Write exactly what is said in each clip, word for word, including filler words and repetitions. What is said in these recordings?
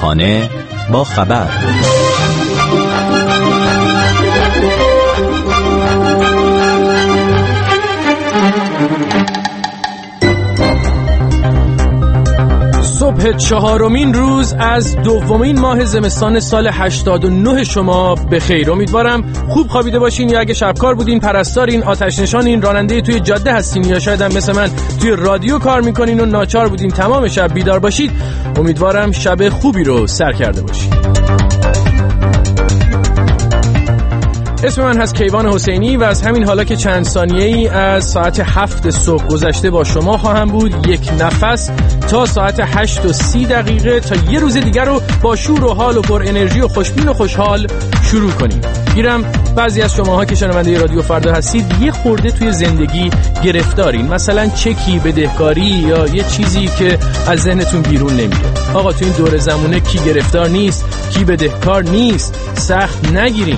صبحانه با خبر. صبح چهارمین روز از دومین ماه زمستان سال هشتاد و نه شما به خیر. امیدوارم خوب خوابیده باشین، یا اگه شبکار بودین، پرستارین، آتش نشانین، راننده توی جاده هستین، یا شاید هم مثل من توی رادیو کار میکنین و ناچار بودین تمام شب بیدار باشید. امیدوارم شب خوبی رو سر کرده باشید. اسم من هست کیوان حسینی و از همین حالا که چند ثانیه‌ای از ساعت هفت صبح گذشته با شما خواهم بود، یک نفس تا ساعت هشت و سی دقیقه تا یه روز دیگر رو با شور و حال و پر انرژی و خوشبین و خوشحال شروع کنیم. گیرم بعضی از شماها که شنونده رادیو فردا هستید یه خورده توی زندگی گرفتارین، مثلا چکی، بدهکاری یا یه چیزی که از ذهنتون بیرون نمیره. آقا تو این دور زمونه کی گرفتار نیست، کی بدهکار نیست، سخت نگیرین.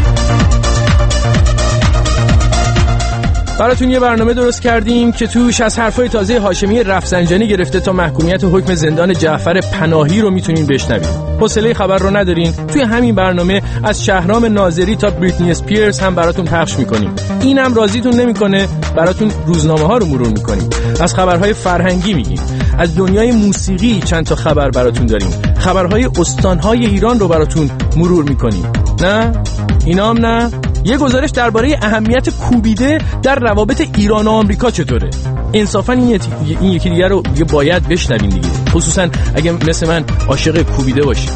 براتون یه برنامه درست کردیم که توش از حرفای تازه هاشمی رفسنجانی گرفته تا محکومیت حکم زندان جعفر پناهی رو میتونین بشنوید. حوصله خبر رو ندارین؟ توی همین برنامه از شهرام ناظری تا بریتنی اسپیرز هم براتون پخش میکنیم. اینم راضیتون نمیکنه، براتون روزنامه ها رو مرور میکنیم. از خبرهای فرهنگی میگیم. از دنیای موسیقی چند تا خبر براتون داریم. خبرهای استانهای ایران رو براتون مرور میکنیم. نه؟ اینام نه؟ یه گزارش درباره اهمیت کوبیده در روابط ایران و آمریکا چطوره؟ انصافا این, این یکی دیگه رو باید بشنوین دیگه، خصوصا اگه مثل من عاشق کوبیده باشید.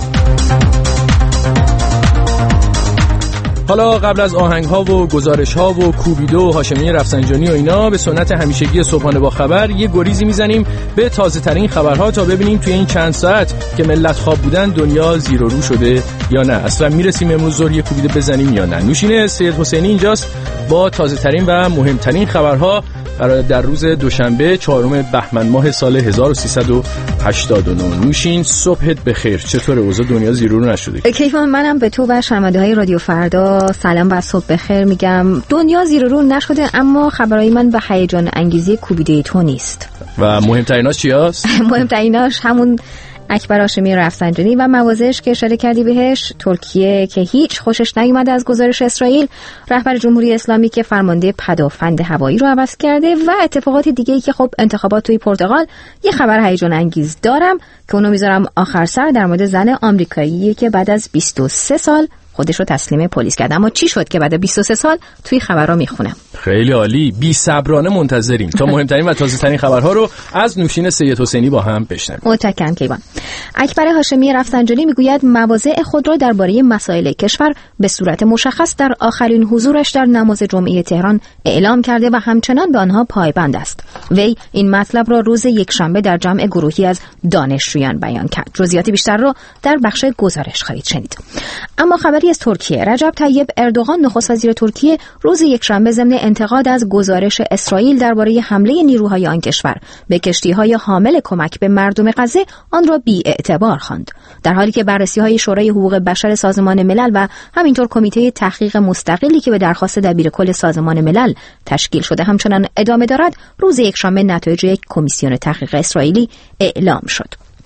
حالا قبل از آهنگ ها و گزارش ها و کوبیده و هاشمی رفسنجانی و اینا، به سنت همیشگی صبحانه با خبر یه گریزی میزنیم به تازه ترین خبرها تا ببینیم توی این چند ساعت که ملت خواب بودن دنیا زیر و رو شده یا نه. اصلا میرسیم امروز زور یه کوبیده بزنیم یا نه. نوشین سید حسینی اینجاست با تازه ترین و مهمترین خبرها در روز دوشنبه چهارم بهمن ماه سال هزار و سیصد و هشتاد و نه. نوشین صبحت بخیر. چطور اوضاع دنیا زیر و رو نشده؟ کیفان، منم به تو و شنونده‌های رادیو فردا سلام و صبح بخیر میگم. دنیا زیر و رو نشده، اما خبرای من به هیجان انگیزی کوبیده تو نیست. و مهمتریناش چی هست؟ مهمتریناش همون اکبر هاشمی رفسنجانی و موازش که اشاره کردی بهش. ترکیه که هیچ خوشش نیومد از گزارش اسرائیل، رهبر جمهوری اسلامی که فرمانده پدافند هوایی رو عوض کرده و اتفاقات دیگه‌ای که خب انتخابات توی پرتغال. یه خبر هیجان انگیز دارم که اونو میذارم آخر سر، در مورد زن آمریکاییه که بعد از بیست و سه سال خودش رو تسلیم پلیس کرد. اما چی شد که بعد بیست و سه سال توی خبرها میخونم. خیلی عالی، بی صبرانه منتظریم تا مهمترین و تازه ترین خبرها رو از نوشین سید حسینی با هم بشنویم. متشکرم کیوان. اکبر هاشمی رفسنجانی میگوید مواضع خود را درباره مسائل کشور به صورت مشخص در آخرین حضورش در نماز جمعه تهران اعلام کرده و همچنان به آنها پایبند است. وی این مطلب را روز یکشنبه در جمع گروهی از دانشجویان بیان کرد. جزئیات بیشتر را در بخش گزارش خواهید شنید. اما خبری از ترکیه. رجب طیب اردوغان نخست وزیر ترکیه روز یکشنبه ضمن انتقاد از گزارش اسرائیل درباره حمله نیروهای آن کشور به کشتی‌های حامل کمک به مردم غزه آن را بی‌اعتبار خواند، در حالی که بررسی‌های شورای حقوق بشر سازمان ملل و همینطور کمیته تحقیق مستقلی که به درخواست دبیرکل سازمان ملل تشکیل شده همچنان ادامه دارد. روز یکشنبه نتایج یک کمیسیون تحقیق اسرائیلی اعلام شد.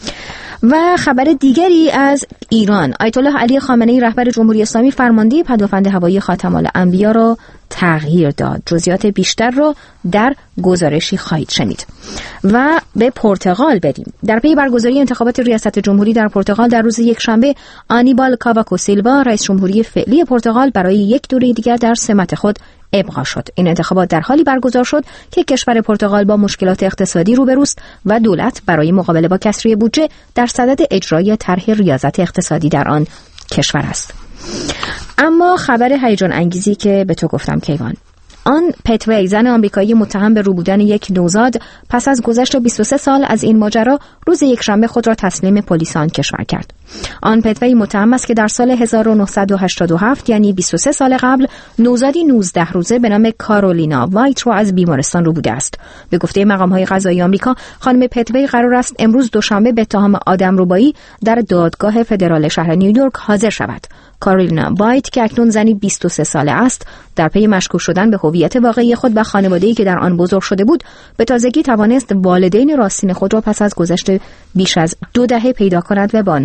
و خبر دیگری از ایران. آیت الله علی خامنه‌ای رهبر جمهوری اسلامی فرمانده پدافند هوایی خاتم الانبیا را تغییر داد. جزئیات بیشتر را در گزارشی خواهید شنید. و به پرتغال بریم. در پی برگزاری انتخابات ریاست جمهوری در پرتغال در روز یکشنبه، آنیبال کاواکو سیلوا رئیس جمهوری فعلی پرتغال برای یک دوره دیگر در سمت خود ابقا شد. این انتخابات در حالی برگزار شد که کشور پرتغال با مشکلات اقتصادی روبروست و دولت برای مقابله با کسری بودجه در صدد اجرای طرح ریاضت اقتصادی در آن کشور است. اما خبر هیجان انگیزی که به تو گفتم کیوان، آن پتوی، زن آمریکایی متهم به رو بودن یک نوزاد، پس از گذشت بیست و سه سال از این ماجرا روز یکشنبه خود را تسلیم پلیس آن کشور کرد. آن پتوی متهم است که در سال هزار و نهصد و هشتاد و هفت، یعنی بیست و سه سال قبل، نوزادی نوزده روزه به نام کارولینا وایت را از بیمارستان رو بوده است. به گفته مقام‌های قضایی آمریکا، خانم پتوی قرار است امروز دوشنبه به اتهام آدمربایی در دادگاه فدرال شهر نیویورک حاضر شود. کارولینا وایت که اکنون زنی بیست و سه ساله است، در پی مشکوک شدن به هویت واقعی خود و خانواده‌ای که در آن بزرگ شده بود، به تازگی توانست والدین راستین خود را پس از گذشت بیش از دو دهه پیدا کند و با آنها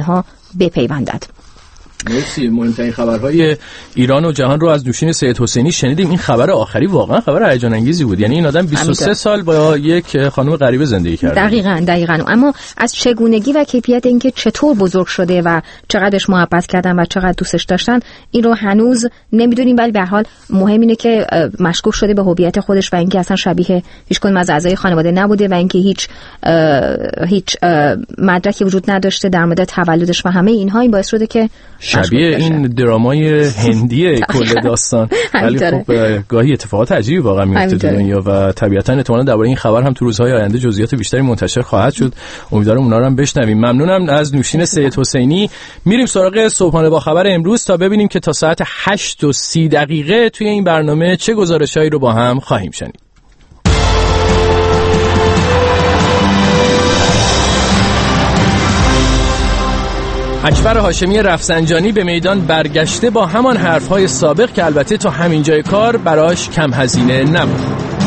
بپیوندد. مرسی. مهمترین خبرهای ایران و جهان رو از نوشین سید حسینی شنیدیم. این خبر آخری واقعا خبر هیجان انگیزی بود. یعنی این آدم بیست و سه سال با یک خانم غریبه زندگی کرده. دقیقاً دقیقاً. اما از چگونگی و کیفیت اینکه چطور بزرگ شده و چقدرش محبت کردن و چقدر دوستش داشتن این رو هنوز نمیدونیم، ولی به هر حال مهم اینه که مشکوک شده به هویت خودش و اینکه اصلا شبیه هیچ کدوم از اعضای خانواده نبوده و اینکه هیچ هیچ مدرکی وجود نداشته در مورد تولدش و همه اینها. این باعث شده که شبیه این درامای هندیه کل داستان. ولی خب گاهی اتفاقات عجیبی واقعا میفته در دنیا و طبیعتا احتمالاً درباره این خبر هم تو روزهای آینده جزئیات بیشتری منتشر خواهد شد. امیدوارم اونا رو هم بشنویم. ممنونم از نوشین سید حسینی. میریم سراغ صبحانه با خبر امروز تا ببینیم که تا ساعت هشت و سی دقیقه توی این برنامه چه گزارشایی رو با هم خواهیم شنید. اکبر هاشمی رفسنجانی به میدان برگشته با همان حرفهای سابق که البته تا همین جای کار براش کم هزینه نبود.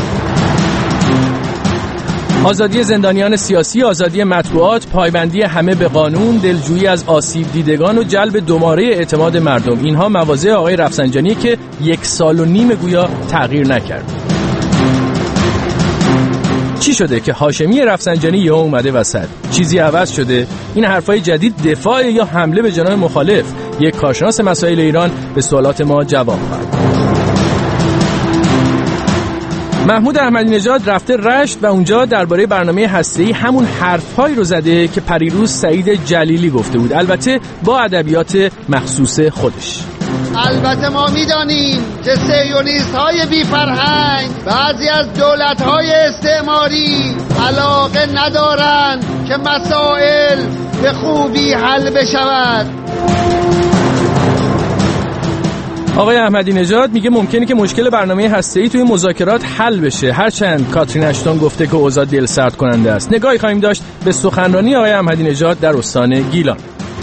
آزادی زندانیان سیاسی، آزادی مطبوعات، پایبندی همه به قانون، دلجویی از آسیب دیدگان و جلب دوباره اعتماد مردم، اینها مواضع آقای رفسنجانی که یک سال و نیم گویا تغییر نکرد. چی شده که هاشمی رفسنجانی یهو اومده وسط؟ چیزی عوض شده؟ این حرفای جدید دفاع یا حمله به جناح مخالف؟ یک کارشناس مسائل ایران به سوالات ما جواب خواهد. محمود احمدی نژاد رفته رشت و اونجا درباره برنامه هسته‌ای همون حرف‌هایی رو زده که پریروز سعید جلیلی گفته بود، البته با ادبیات مخصوص خودش. البته ما می‌دانیم که صهیونیست‌های بی‌فرهنگ بعضی از دولت‌های استعماری علاقه ندارند که مسائل به خوبی حل بشود. آقای احمدی نژاد میگه ممکنه که مشکل برنامه هسته‌ای توی مذاکرات حل بشه، هرچند کاترین اشتون گفته که اوضاع دلسرد کننده است. نگاهی خواهیم داشت به سخنرانی آقای احمدی نژاد در استان گیلان.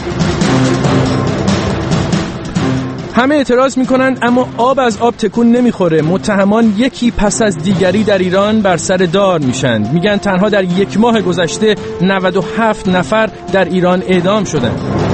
همه اعتراض میکنن اما آب از آب تکون نمیخوره. متهمان یکی پس از دیگری در ایران بر سر دار میشن. میگن تنها در یک ماه گذشته نود و هفت نفر در ایران اعدام شدن.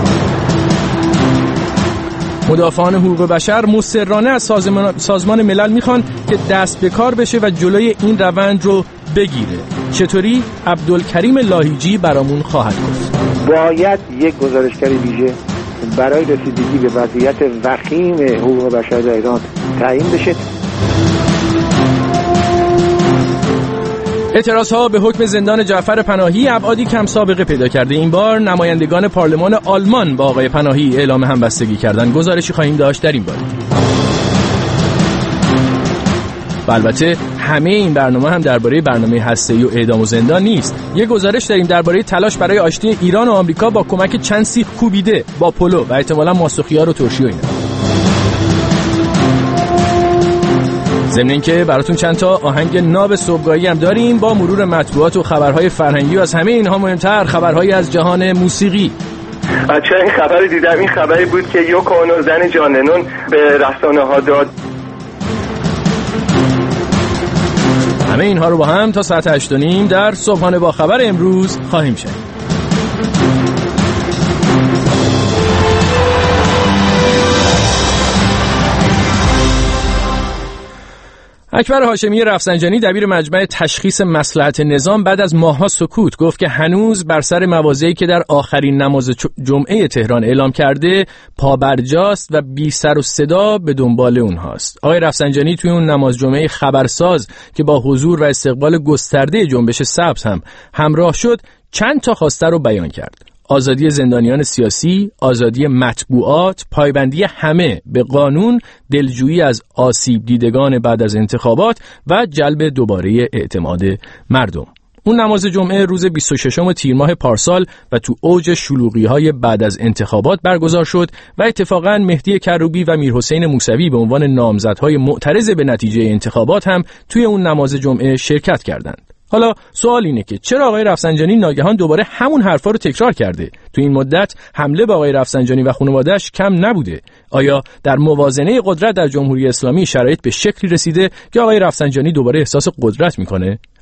مدافعان حقوق بشر مصرانه از سازمان, سازمان ملل میخوان که دست به کار بشه و جلوی این روند رو بگیره. چطوری؟ عبدالکریم لاهیجی برامون خواهد گفت. باید یک گزارشگر ویژه برای رسیدگی به وضعیت وخیم حقوق بشر در ایران تعیین بشه. اعتراضها به حکم زندان جعفر پناهی ابعادی کم سابقه پیدا کرده. این بار نمایندگان پارلمان آلمان با آقای پناهی اعلام همبستگی کردند. گزارشی خواهیم داشت در این باره. و البته همه این برنامه هم درباره برنامه هسته‌ای و اعدام و زندان نیست. یه گزارش داریم درباره تلاش برای آشتی ایران و آمریکا با کمک چند سیخ کوبیده با پلو و احتمالاً ماسوخیار و ترشی و اینا. ضمن اینکه براتون چند تا آهنگ ناب صبحگاهی هم داریم با مرور مطبوعات و خبرهای فرهنگی و از همه اینها مهمتر خبرهایی از جهان موسیقی. بچه‌ها این خبری دیدم، این خبری بود که یوکو اونو زن جان لنون به رسانه‌ها داد. همه اینها رو با هم تا ساعت هشت و نیم در صبحانه با خبر امروز خواهیم شنید. اکبر هاشمی رفسنجانی دبیر مجمع تشخیص مصلحت نظام بعد از ماه‌ها سکوت گفت که هنوز بر سر مواضعی که در آخرین نماز جمعه تهران اعلام کرده پابرجاست و بی سر و صدا به دنبال اونهاست. آقای رفسنجانی توی اون نماز جمعه خبرساز که با حضور و استقبال گسترده جنبش سبز هم همراه شد چند تا خواسته رو بیان کرد. آزادی زندانیان سیاسی، آزادی مطبوعات، پایبندی همه به قانون، دلجویی از آسیب دیدگان بعد از انتخابات و جلب دوباره اعتماد مردم. اون نماز جمعه روز بیست و ششم تیر ماه پارسال و تو اوج شلوغی‌های بعد از انتخابات برگزار شد و اتفاقاً مهدی کروبی و میرحسین موسوی به عنوان نامزدهای معترض به نتیجه انتخابات هم توی اون نماز جمعه شرکت کردند. حالا سوال اینه که چرا آقای رفسنجانی ناگهان دوباره همون حرفا رو تکرار کرده؟ تو این مدت حمله به آقای رفسنجانی و خانواده‌اش کم نبوده. آیا در موازنه قدرت در جمهوری اسلامی شرایط به شکلی رسیده که آقای رفسنجانی دوباره احساس قدرت میکنه؟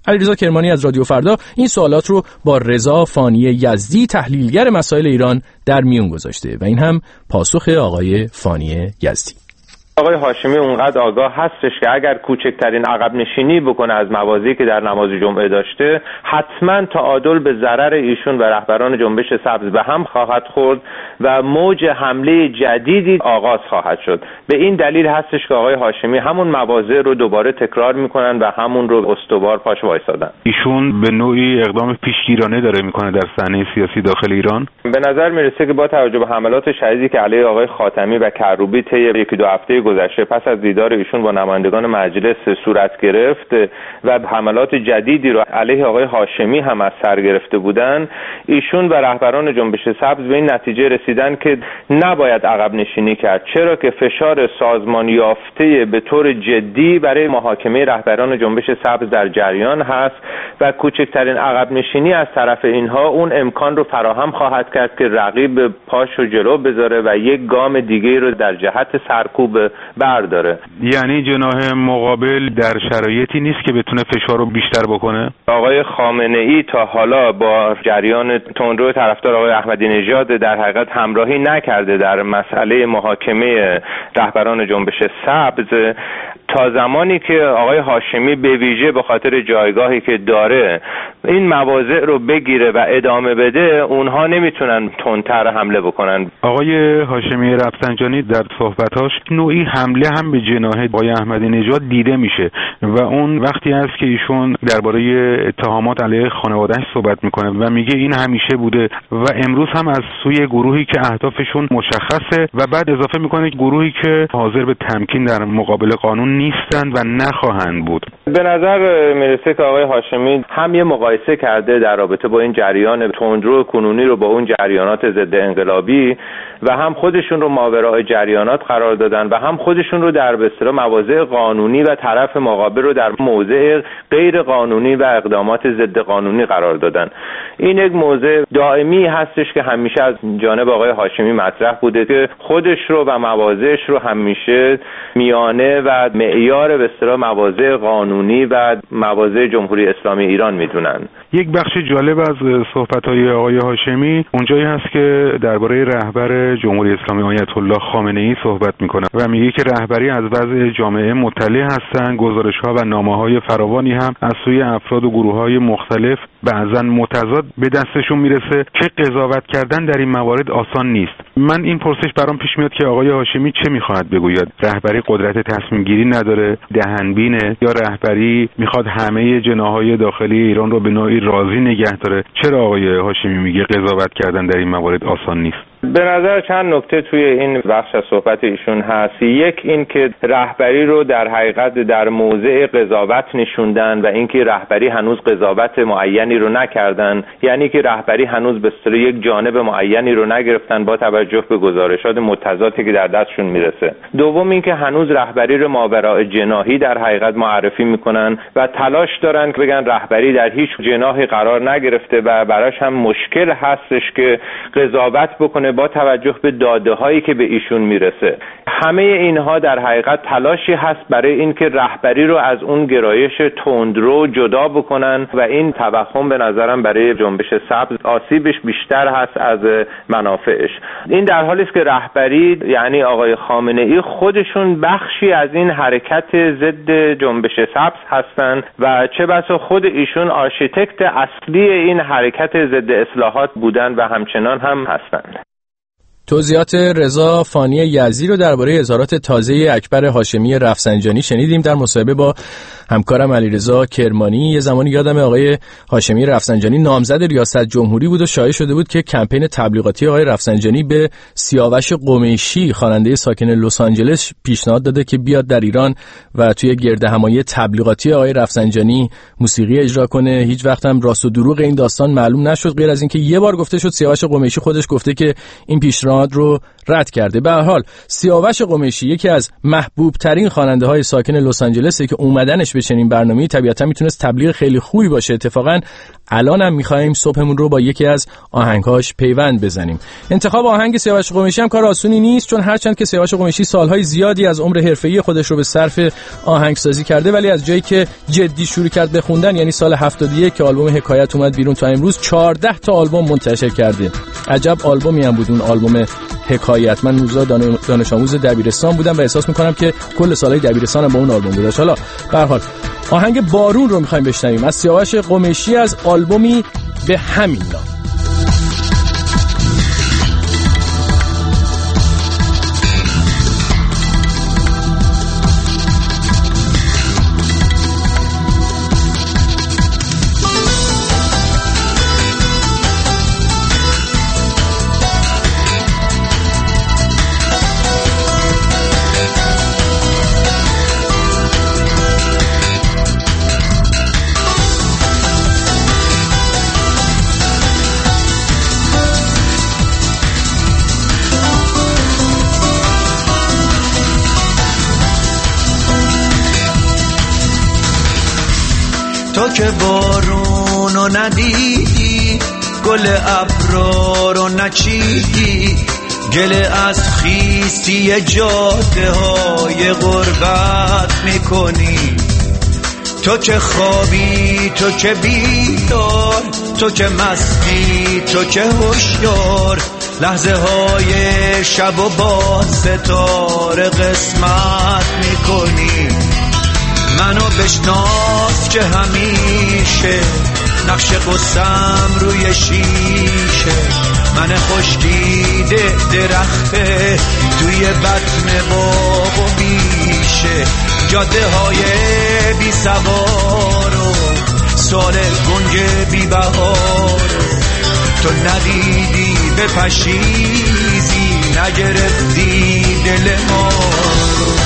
علیرضا کرمانی از رادیو فردا این سوالات رو با رضا فانی یزدی تحلیلگر مسائل ایران در میون گذاشته و این هم پاسخ آقای فانی یزدی. آقای هاشمی اونقدر آگاه هستش که اگر کوچکترین عقب نشینی بکنه از موازی که در نماز جمعه داشته، حتما تعادل به ضرر ایشون و رهبران جنبش سبز به هم خواهد خورد و موج حمله جدیدی آغاز خواهد شد. به این دلیل هستش که آقای هاشمی همون موازی رو دوباره تکرار میکنن و همون رو استوار پاش وایسادن. ایشون به نوعی اقدام پیشگیرانه داره میکنه در صحنه سیاسی داخل ایران. به نظر میرسه که با توجه به حملات شدیدی که علیه آقای خاتمی و کروبی طی یکی دو هفته گذشته پس از دیدار ایشون با نمایندگان مجلس صورت گرفت و حملات جدیدی رو علیه آقای هاشمی هم از سر گرفته بودن، ایشون و رهبران جنبش سبز به این نتیجه رسیدن که نباید عقب نشینی کرد، چرا که فشار سازمان یافته به طور جدی برای محاکمه رهبران جنبش سبز در جریان هست و کوچکترین عقب نشینی از طرف اینها اون امکان رو فراهم خواهد کرد که رقیب پاشو جلو بذاره و یک گام دیگه رو در جهت سرکوب برداره. یعنی جناح مقابل در شرایطی نیست که بتونه فشار رو بیشتر بکنه؟ آقای خامنه ای تا حالا با جریان تندرو طرفدار آقای احمدی نژاد در حقیقت همراهی نکرده در مسئله محاکمه رهبران جنبش سبز، تا زمانی که آقای هاشمی به ویژه به خاطر جایگاهی که داره این مواضع رو بگیره و ادامه بده، اونها نمیتونن تندتر حمله بکنن. آقای هاشمی رفسنجانی در صحبتاش نوعی حمله هم به جناح آقای احمدی نژاد دیده میشه و اون وقتی است که ایشون درباره اتهامات علیه خانواده‌اش صحبت میکنه و میگه این همیشه بوده و امروز هم از سوی گروهی که اهدافشون مشخصه و بعد اضافه میکنه گروهی که حاضر به تمکین در مقابل قانون نیستند و نخواهند بود. به نظر میرسه که آقای هاشمی هم یه مقایسه کرده در رابطه با این جریان تندرو کنونی رو با اون جریانات ضد انقلابی و هم خودشون رو ماورای جریانات قرار دادن و هم خودشون رو در به اصطلاح مواضع قانونی و طرف مقابل رو در موضع غیر قانونی و اقدامات ضد قانونی قرار دادن. این یک موضع دائمی هستش که همیشه از جانب آقای هاشمی مطرح بوده که خودش رو و مواضعش رو همیشه میانه و معیار به اصطلاح مواضع قانونی و مواضع جمهوری اسلامی ایران میدونن. یک بخش جالب از صحبت‌های آقای هاشمی اونجایی هست که درباره رهبر جمهوری اسلامی آیت الله خامنه‌ای صحبت میکنه و میگه که رهبری از وضع جامعه مطلع هستند، گزارش‌ها و نامه‌های فراوانی هم از سوی افراد و گروه‌های مختلف بعضاً متضاد به دستشون میرسه که قضاوت کردن در این موارد آسان نیست. من این پرسش برام پیش میاد که آقای هاشمی چه میخواد بگوید؟ رهبری قدرت تصمیم گیری نداره، دهنبینه، یا رهبری میخواد همه جناح‌های داخلی ایران رو به نوعی راضی نگه داره؟ چرا آقای هاشمی میگه قضاوت کردن در این موارد آسان نیست؟ به نظر چند نکته توی این بخش از صحبت ایشون هست. یک این که رهبری رو در حقیقت در موضع قضاوت نشوندن و اینکه رهبری هنوز قضاوت معینی رو نکردن، یعنی که رهبری هنوز به اصطلاح یک جانب معینی رو نگرفتن با توجه به گزارشات متضادی که در دستشون میرسه. دوم اینکه هنوز رهبری رو ماوراء جناحی در حقیقت معرفی میکنن و تلاش دارن که بگن رهبری در هیچ جناحی قرار نگرفته و براش هم مشکل هستش که قضاوت بکنه با توجه به داده هایی که به ایشون میرسه. همه اینها در حقیقت تلاشی هست برای اینکه رهبری رو از اون گرایش تندرو جدا بکنن و این توهم به نظرم برای جنبش سبز آسیبش بیشتر هست از منافعش. این در حالی است که رهبری یعنی آقای خامنه ای خودشون بخشی از این حرکت ضد جنبش سبز هستن و چه بسا خود ایشون آرشیتکت اصلی این حرکت ضد اصلاحات بودن و همچنان هم هستند. توضیحات رضا فانی یزدی رو درباره اظهارات تازه اکبر هاشمی رفسنجانی شنیدیم در مصاحبه با همکارم علیرضا کرمانی. یه زمانی یادم آقای هاشمی رفسنجانی نامزد ریاست جمهوری بود و شایع شده بود که کمپین تبلیغاتی آقای رفسنجانی به سیاوش قمیشی خواننده ساکن لس آنجلس پیشنهاد داده که بیاد در ایران و توی گردهمایی تبلیغاتی آقای رفسنجانی موسیقی اجرا کنه. هیچ وقت هم راست و دروغ این داستان معلوم نشد غیر از اینکه یه بار گفته شد سیاوش قمیشی خودش گفته که این پیشنهاد پیشنهاد رو رد کرده. به هر حال سیاوش قمیشی یکی از محبوب ترین خواننده های ساکن لس آنجلسه که اومدنش به چنین برنامه‌ای طبیعتا میتونست تبلیغ خیلی خوبی باشه. اتفاقا الانم می‌خوایم صبحمون رو با یکی از آهنگاش پیوند بزنیم. انتخاب آهنگ سیاوش قمیشی هم کار آسونی نیست، چون هرچند که سیاوش قمیشی سالهای زیادی از عمر حرفه‌ای خودش رو به صرف آهنگسازی کرده، ولی از جایی که جدی شروع کرد به خوندن، یعنی سال هفتاد و یک که آلبوم حکایت اومد بیرون تا امروز چهارده تا آلبوم منتشر کرده. عجب آلبومی هم بود اون آلبوم حکایت. من روزا دانش آموز دبیرستان بودم و احساس میکنم که کل سالهای دبیرستانم با اون آلبوم بود. حالا به هر حال آهنگ بارون رو میخوایم بشنویم از سیاوش قمیشی از آلبومی به همین نام. تو که بارونو ندیدی، گل ابرا رو نچیدی، گله از خیستی جاده های غربت میکنی. تو که خوابی، تو که بیدار، تو که مستی، تو که هوشیار، لحظه های شب و با ستاره قسمت میکنی. منو بشناس که همیشه نقش قصم روی شیشه، من خشکیده درخته توی بطن باغ و بیشه، جاده های بی سوار و سال گنج بی بهار. تو ندیدی به پشیزی، نگرفتی دل ما رو.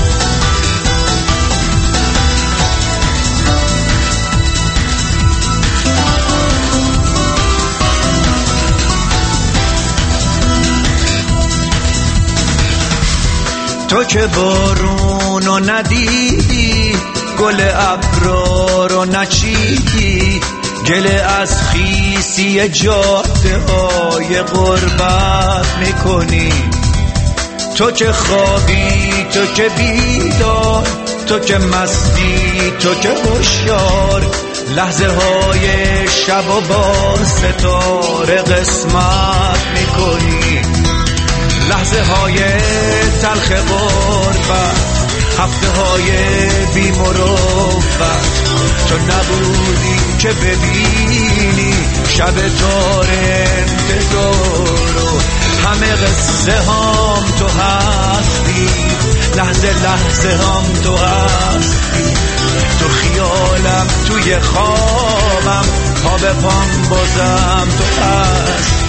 تو که بارونو ندیدی، گل ابرا رو نچیدی، گله از خیسی جاده های غربت میکنی. تو که خوابی، تو که بیدار، تو که مستی، تو که هوشیار، لحظه های شب و با ستاره قسمت میکنی. لحظه های تلخ غربت، هفته های بی مروت، تو نبودی که ببینی شب تار انتظارو. همه قصه هم تو هستی، لحظه لحظه هم تو هستی. تو خیالم، توی خوابم، پا به پام بازم تو هستی.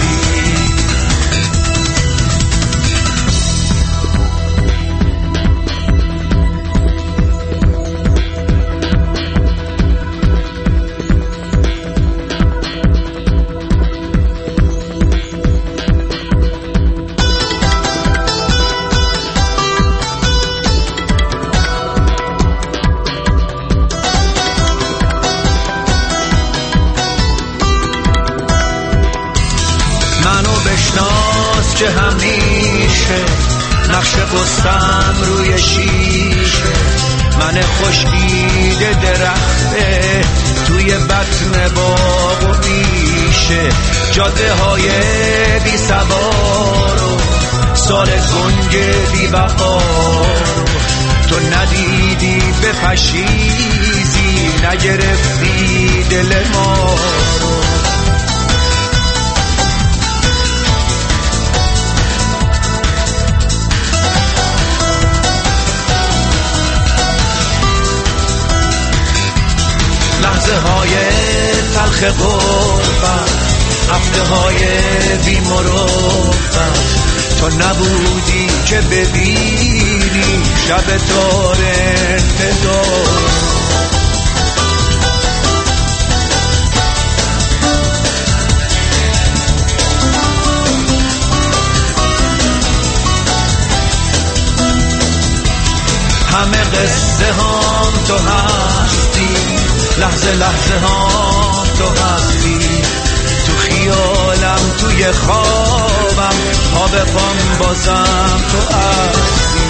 که همیشه نقش قصم روی شیشه، من خشکیده درخته توی بطن باغ و بیشه، جاده های بی سوار و سال گنج بی بهار. تو ندیدی به پشیزی، نگرفتی دل ما رو. لحظه های تلخ غربت، هفته های بی مروت، تو نبودی که ببینی شب تار انتظار. لحظه هام تو هستی، لحظه لحظه هام تو هستی، تو خیالم توی خوابم، پا به پام بازم تو هستی.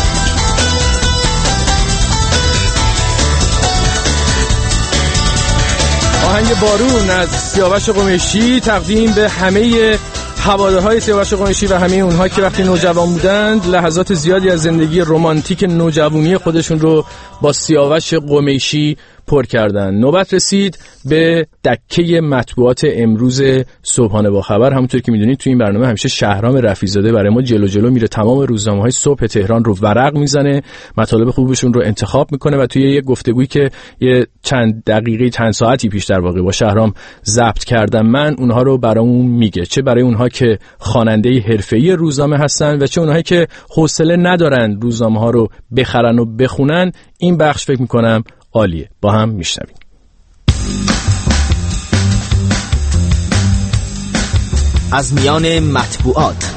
آهنگ بارون از سیاوش قمیشی تقدیم به همه هوادارهای سیاوش قمیشی و همه اونها که وقتی نوجوان بودند لحظات زیادی از زندگی رمانتیک نوجوانی خودشون رو با سیاوش قمیشی پر کردن. نوبت رسید به دکه مطبوعات امروز صبحانه با خبر. همونطور که میدونید تو این برنامه همیشه شهرام رفیع‌زاده برای ما جلو جلو میره، تمام روزنامه‌های صبح تهران رو ورق میزنه، مطالب خوبشون رو انتخاب میکنه و توی یک گفتگویی که یه چند دقیقه چند ساعتی پیش در واقع با شهرام ضبط کردم من، اونها رو برامون میگه، چه برای اونها که خواننده حرفه‌ای روزنامه هستن و چه اونهایی که حوصله ندارن روزنامه‌ها رو بخرن و بخونن. این بخش فکر میکنم عالیه. با هم میشنویم. از میان مطبوعات.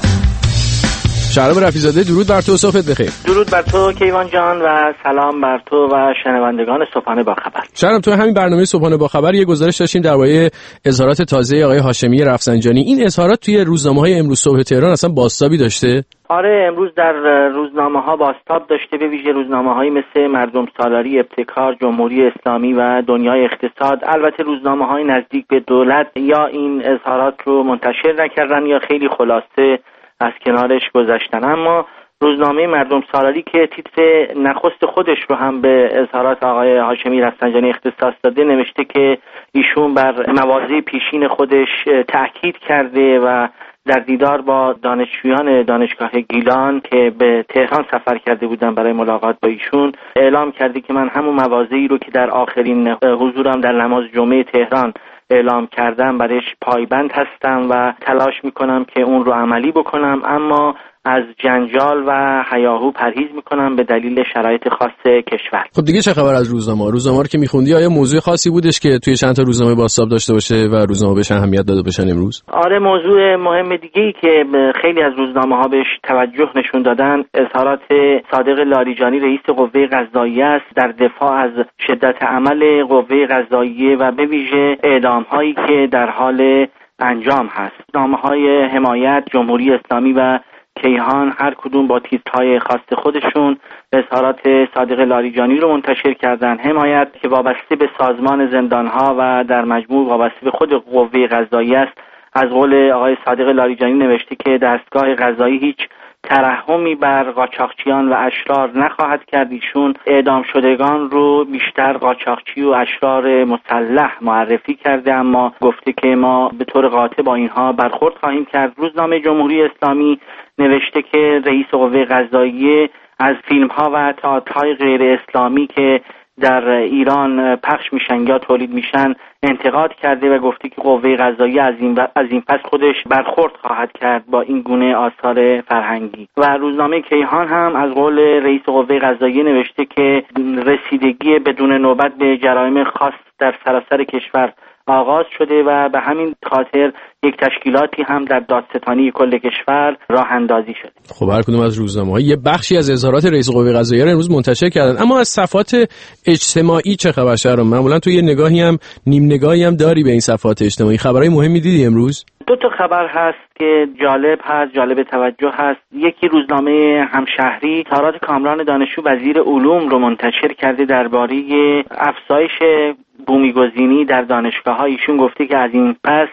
شهرام رفیع‌زاده، درود بر تو، صبحت بخیر. درود بر تو کیوان جان و سلام بر تو و شنوندگان صبحانه با خبر. شهرام، تو همین برنامه صبحانه با خبر یه گزارش داشتیم درباره اظهارات تازه آقای هاشمی رفسنجانی. این اظهارات توی روزنامه‌های امروز صبح تهران اصلا بازتابی داشته؟ آره، امروز در روزنامه‌ها بازتاب داشته، به ویژه روزنامه‌هایی مثل مردم سالاری، ابتکار، جمهوری اسلامی و دنیای اقتصاد. البته روزنامه‌های نزدیک به دولت یا این اظهارات رو منتشر نکردن یا خیلی خلاصه از کنارش گذاشتن، اما روزنامه مردم سالاری که تیتر نخست خودش رو هم به اظهارات آقای هاشمی رفسنجانی اختصاص داده نوشته که ایشون بر مواضع پیشین خودش تأکید کرده و در دیدار با دانشجویان دانشگاه گیلان که به تهران سفر کرده بودن برای ملاقات با ایشون اعلام کرده که من همون مواضعی رو که در آخرین حضورم در نماز جمعه تهران اعلام کردم برایش پایبند هستم و تلاش میکنم که اون رو عملی بکنم، اما از جنجال و هیاهو پرهیز میکنم به دلیل شرایط خاص کشور. خب دیگه چه خبر از روزنامه؟ روزنامه رو که میخوندی آیا موضوع خاصی بودش که توی چند تا روزنامه بازتاب داشته باشه و روزنامه بهش اهمیت داده باشن امروز؟ آره، موضوع مهم دیگه‌ای که خیلی از روزنامه‌ها بهش توجه نشون دادن اظهارات صادق لاریجانی رئیس قوه قضاییه است در دفاع از شدت عمل قوه قضاییه و به ویژه اعدام‌هایی که در حال انجام هست. نامه‌های حمایت، جمهوری اسلامی و کیهان هر کدوم با تیترهای خاص خودشون اظهارات صادق لاریجانی رو منتشر کردن. حمایت که وابسته به سازمان زندانها و در مجموع وابسته به خود قوه قضاییه است، از قول آقای صادق لاریجانی نوشته که دستگاه قضایی هیچ ترحمی بر قاچاقچیان و اشرار نخواهد کرد. ایشون اعدام شدگان رو بیشتر قاچاقچی و اشرار مسلح معرفی کرده، اما گفته که ما به طور قاطع با اینها برخورد خواهیم کرد. روزنامه جمهوری اسلامی نوشته که رئیس قوه قضاییه از فیلم‌ها و تئاترهای غیر اسلامی که در ایران پخش میشن یا تولید میشن انتقاد کرده و گفته که قوه قضاییه از این از این پس خودش برخورد خواهد کرد با این گونه آثار فرهنگی. و روزنامه کیهان هم از قول رئیس قوه قضاییه نوشته که رسیدگی بدون نوبت به جرایم خاص در سراسر کشور آغاز شده و به همین خاطر یک تشکیلاتی هم در دادستانی کل کشور راه اندازی شده. خب هر کدوم از روزنامه‌ها یه بخشی از اظهارات رئیس قوه قضاییه رو امروز منتشر کردن، اما از صفحات اجتماعی چه خبر شهرام؟ معمولا تو یه نگاهی هم نیم نگاهی هم داری به این صفحات اجتماعی، خبرای مهمی دیدی امروز؟ دو تا خبر هست که جالب هست، جالب توجه هست. یکی روزنامه همشهری تارات کامران دانشجو وزیر علوم رو منتشر کرده درباره افزایش بومیگزینی در دانشگاه‌ها. ایشون گفته که از این پس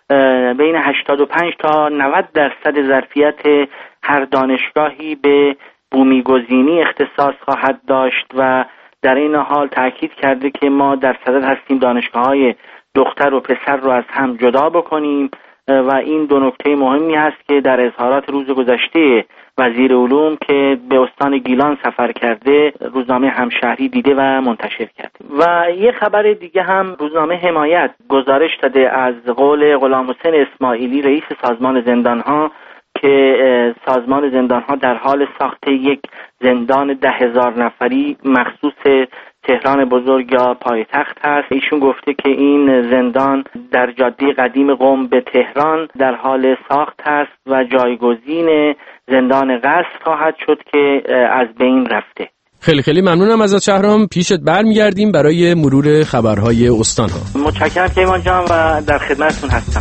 بین هشتاد و پنج تا نود درصد ظرفیت هر دانشگاهی به بومیگزینی اختصاص خواهد داشت و در این حال تاکید کرده که ما در صدد هستیم دانشگاه‌های دختر و پسر رو از هم جدا بکنیم و این دو نکته مهمی هست که در اظهارات روز گذشته وزیر علوم که به استان گیلان سفر کرده روزنامه همشهری دیده و منتشر کرده. و یه خبر دیگه هم روزنامه حمایت گزارش داده از قول غلام حسین اسماعیلی رئیس سازمان زندانها که سازمان زندانها در حال ساخت یک زندان ده هزار نفری مخصوص تهران بزرگ یا پایتخت هست. ایشون گفته که این زندان در جاده قدیم قم به تهران در حال ساخت هست و جایگزین زندان قصر خواهد شد که از بین رفته. خیلی خیلی ممنونم ازت شهرام. پیشت برمیگردیم برای مرور خبرهای استان‌ها. متشکرم کیوان جان و در خدمتتون هستم.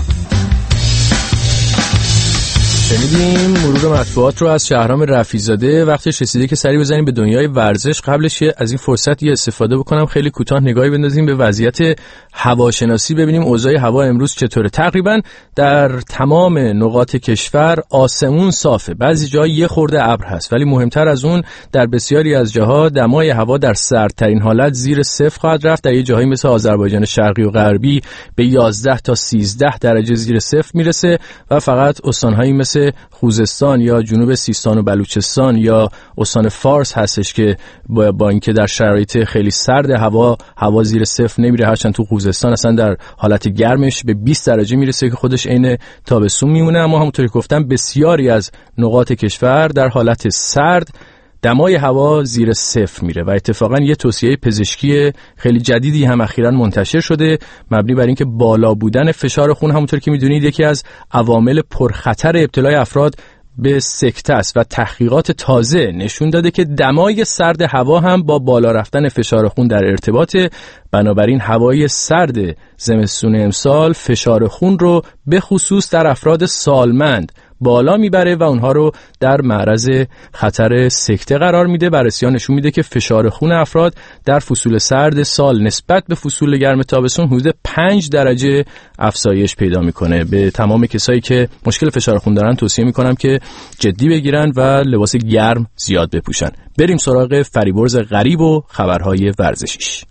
شنیدیم مرور مطبوعات رو از شهرام رفیع‌زاده. وقتش رسیده که سری بزنیم به دنیای ورزش. قبلش از این فرصت یه استفاده بکنم خیلی کوتاه نگاهی بندازیم به وضعیت هواشناسی، ببینیم اوضاع هوا امروز چطوره. تقریبا در تمام نقاط کشور آسمون صافه، بعضی جاها یه خورده ابر هست، ولی مهمتر از اون در بسیاری از جاها دمای هوا در سردترین حالت زیر صفر خواهد رفت. در یه جاهایی مثل آذربایجان شرقی و غربی به یازده تا سیزده درجه زیر صفر میرسه و فقط استان‌هایی مثل خوزستان یا جنوب سیستان و بلوچستان یا استان فارس هستش که با, با اینکه در شرایط خیلی سرد هوا هوا زیر صفر نمیره، هرچند تو خوزستان اصلا در حالت گرمش به بیست درجه میرسه که خودش عین تابستون میمونه. اما همونطوری که گفتم بسیاری از نقاط کشور در حالت سرد دمای هوا زیر صفر میره و اتفاقا یه توصیه پزشکی خیلی جدیدی هم اخیراً منتشر شده مبنی بر اینکه بالا بودن فشار خون همونطور که میدونید یکی از عوامل پرخطر ابتلای افراد به سکته است و تحقیقات تازه نشون داده که دمای سرد هوا هم با بالا رفتن فشار خون در ارتباطه. بنابراین هوای سرد زمستون امسال فشار خون رو به خصوص در افراد سالمند بالا میبره و اونها رو در معرض خطر سکته قرار میده. بررسی‌ها نشون میده که فشار خون افراد در فصول سرد سال نسبت به فصول گرم تابستون حدود پنج درجه افزایش پیدا میکنه. به تمام کسایی که مشکل فشار خون دارن توصیه میکنم که جدی بگیرن و لباس گرم زیاد بپوشن. بریم سراغ فریبرز غریب و خبرهای ورزشیش.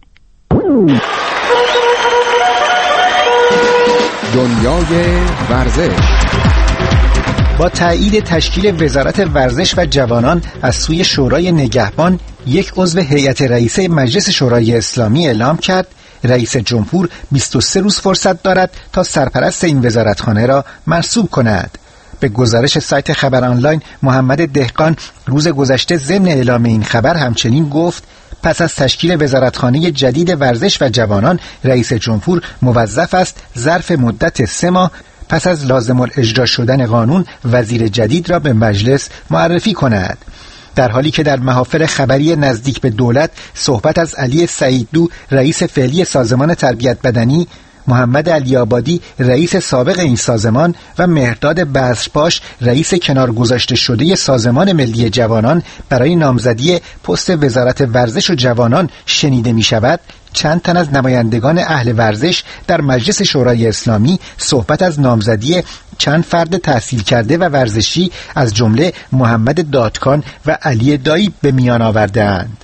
دنیای ورزش. با تایید تشکیل وزارت ورزش و جوانان از سوی شورای نگهبان، یک عضو هیئت رئیسه مجلس شورای اسلامی اعلام کرد رئیس جمهور بیست و سه روز فرصت دارد تا سرپرست این وزارتخانه را منصوب کند. به گزارش سایت خبر آنلاین، محمد دهقان روز گذشته ضمن اعلام این خبر همچنین گفت پس از تشکیل وزارتخانه جدید ورزش و جوانان، رئیس جمهور موظف است ظرف مدت سه ماه پس از لازم الاجرا شدن قانون وزیر جدید را به مجلس معرفی کند. در حالی که در محافل خبری نزدیک به دولت صحبت از علی سعیدلو رئیس فعلی سازمان تربیت بدنی، محمد علی آبادی رئیس سابق این سازمان و مهرداد بزرپاش رئیس کنار گذاشته شده سازمان ملی جوانان برای نامزدی پست وزارت ورزش و جوانان شنیده می شود، چند تن از نمایندگان اهل ورزش در مجلس شورای اسلامی صحبت از نامزدی چند فرد تحصیل کرده و ورزشی از جمله محمد دادکان و علی دایی به میان آورده‌اند.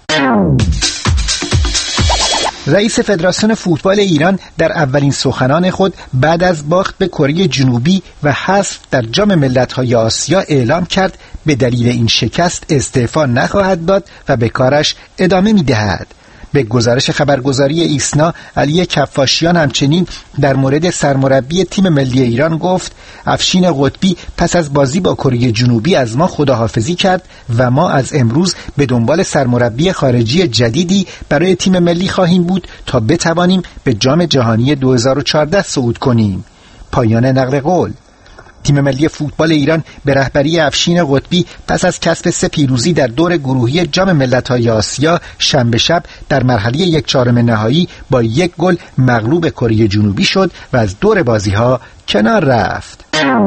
رئیس فدراسیون فوتبال ایران در اولین سخنان خود بعد از باخت به کره جنوبی و حذف در جام ملت‌های آسیا اعلام کرد به دلیل این شکست استعفا نخواهد داد و به کارش ادامه می‌دهد. به گزارش خبرگزاری ایسنا، علی کفاشیان همچنین در مورد سرمربی تیم ملی ایران گفت افشین قطبی پس از بازی با کره جنوبی از ما خداحافظی کرد و ما از امروز به دنبال سرمربی خارجی جدیدی برای تیم ملی خواهیم بود تا بتوانیم به جام جهانی دو هزار و چهارده صعود کنیم. پایان نقل قول. تیم ملی فوتبال ایران به رهبری افشین قطبی پس از کسب سه پیروزی در دور گروهی جام ملت‌های آسیا شنبه شب در مرحله یک چهارم نهایی با یک گل مغلوب کره جنوبی شد و از دور بازی‌ها کنار رفت.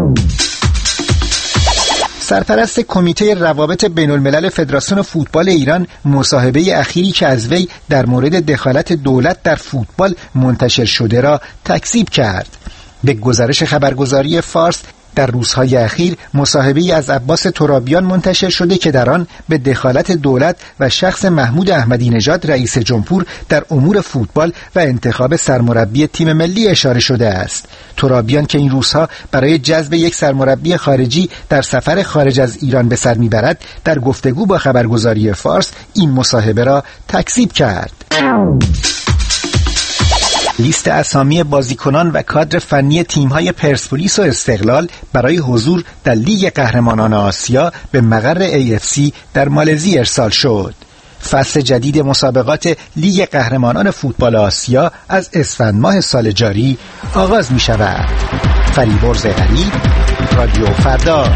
سرپرست کمیته روابط بین الملل فدراسیون فوتبال ایران مصاحبه اخیری که از وی در مورد دخالت دولت در فوتبال منتشر شده را تکذیب کرد. به گزارش خبرگزاری فارس، در روزهای اخیر مصاحبه‌ای از عباس ترابیان منتشر شده که در آن به دخالت دولت و شخص محمود احمدی نژاد رئیس جمهور در امور فوتبال و انتخاب سرمربی تیم ملی اشاره شده است. ترابیان که این روزها برای جذب یک سرمربی خارجی در سفر خارج از ایران به سر میبرد، در گفتگو با خبرگزاری فارس این مصاحبه را تکذیب کرد. لیست اسامی بازیکنان و کادر فنی تیم‌های پرسپولیس و استقلال برای حضور در لیگ قهرمانان آسیا به مقر ای اف سی در مالزی ارسال شد. فصل جدید مسابقات لیگ قهرمانان فوتبال آسیا از اسفند ماه سال جاری آغاز می شود. فریبرز غریب، رادیو فردا.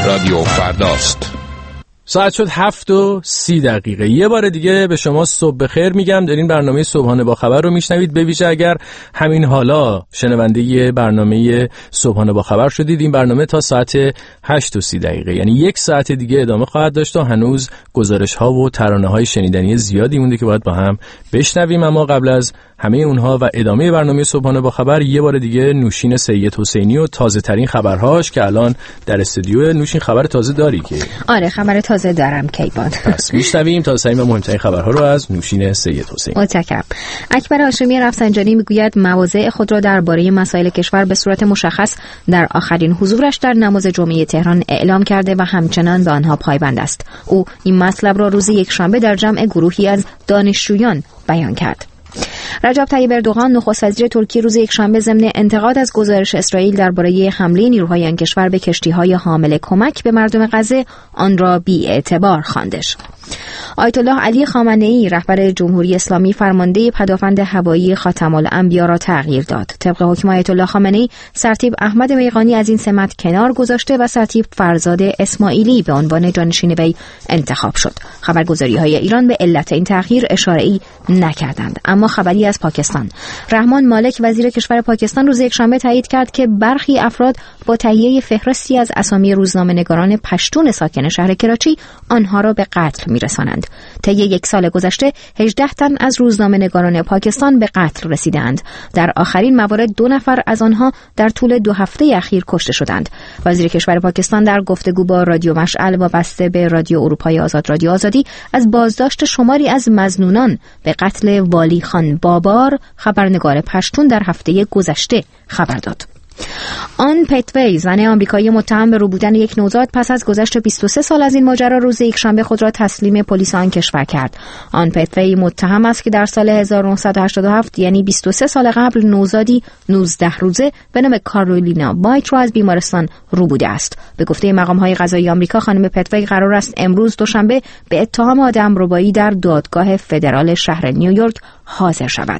رادیو فرداست. ساعت شد هفت و سی دقیقه. یه بار دیگه به شما صبح بخیر میگم. دارین برنامه صبحانه با خبر رو میشنوید. به ویژه اگر همین حالا شنونده یه برنامه صبحانه با خبر شدید، این برنامه تا ساعت هشت و سی دقیقه یعنی یک ساعت دیگه ادامه خواهد داشت و هنوز گزارش ها و ترانه های شنیدنی زیادی مونده که باید با هم بشنویم. اما قبل از همه اونها و ادامه برنامه صبحانه با خبر، یه بار دیگه نوشین سید حسینی و تازه ترین خبرهاش که الان در استودیو. نوشین خبر تازه داری که؟ آره خبر تازه دارم کیوان. پس میشنویم تازه ترین و مهمترین خبرها رو از نوشین سید حسینی. متشکرم. اکبر هاشمی رفسنجانی میگوید مواضع خود را درباره مسائل کشور به صورت مشخص در آخرین حضورش در نماز جمعه تهران اعلام کرده و همچنان به آنها پایبند است. او این مطلب را روز یکشنبه در جمع گروهی از دانشجویان بیان کرد. رجب طیب اردوغان نخست وزیر ترکیه روز یکشنبه ضمن انتقاد از گزارش اسرائیل درباره حمله نیروهای آن کشور به کشتی‌های حامل کمک به مردم غزه آن را بی‌اعتبار خواندش. آیت الله علی خامنه‌ای رهبر جمهوری اسلامی فرمانده پدافند هوایی خاتم الانبیا را تغییر داد. طبق حکم آیت الله خامنه‌ای سرتیپ احمد میقانی از این سمت کنار گذاشته و سرتیپ فرزاد اسماعیلی به عنوان جانشین وی انتخاب شد. خبرگزاری‌های ایران به علت این تغییر اشاره‌ای نکردند. اما خبری از پاکستان. رحمان مالک وزیر کشور پاکستان روز یکشنبه تایید کرد که برخی افراد با تهیه فهرستی از اسامی روزنامه‌نگاران پشتون ساکن شهر کراچی آنها را به قتل می‌رسانند. طی یک سال گذشته هجده تن از روزنامه‌نگاران پاکستان به قتل رسیدند. در آخرین موارد دو نفر از آنها در طول دو هفته اخیر کشته شدند. وزیر کشور پاکستان در گفتگو با رادیو مشعل وابسته به رادیو اروپای آزاد رادیو آزادی از بازداشت شماری از مظنونان به قتل والی خان بابار خبرنگار پشتون در هفته گذشته خبر داد. آن پتوی زن آمریکایی متهم به رو بودن یک نوزاد پس از گذشت بیست و سه سال از این ماجرا روز یکشنبه خود را تسلیم پلیس آن کشور کرد. آن پتوی متهم است که در سال هزار و نهصد و هشتاد و هفت یعنی بیست و سه سال قبل نوزادی نوزده روزه به نام کارولینا وایت را از بیمارستان رو بوده است. به گفته مقام‌های قضایی آمریکا خانم پتوی قرار است امروز دوشنبه به اتهام آدمربایی در دادگاه فدرال شهر نیویورک حاضر شود.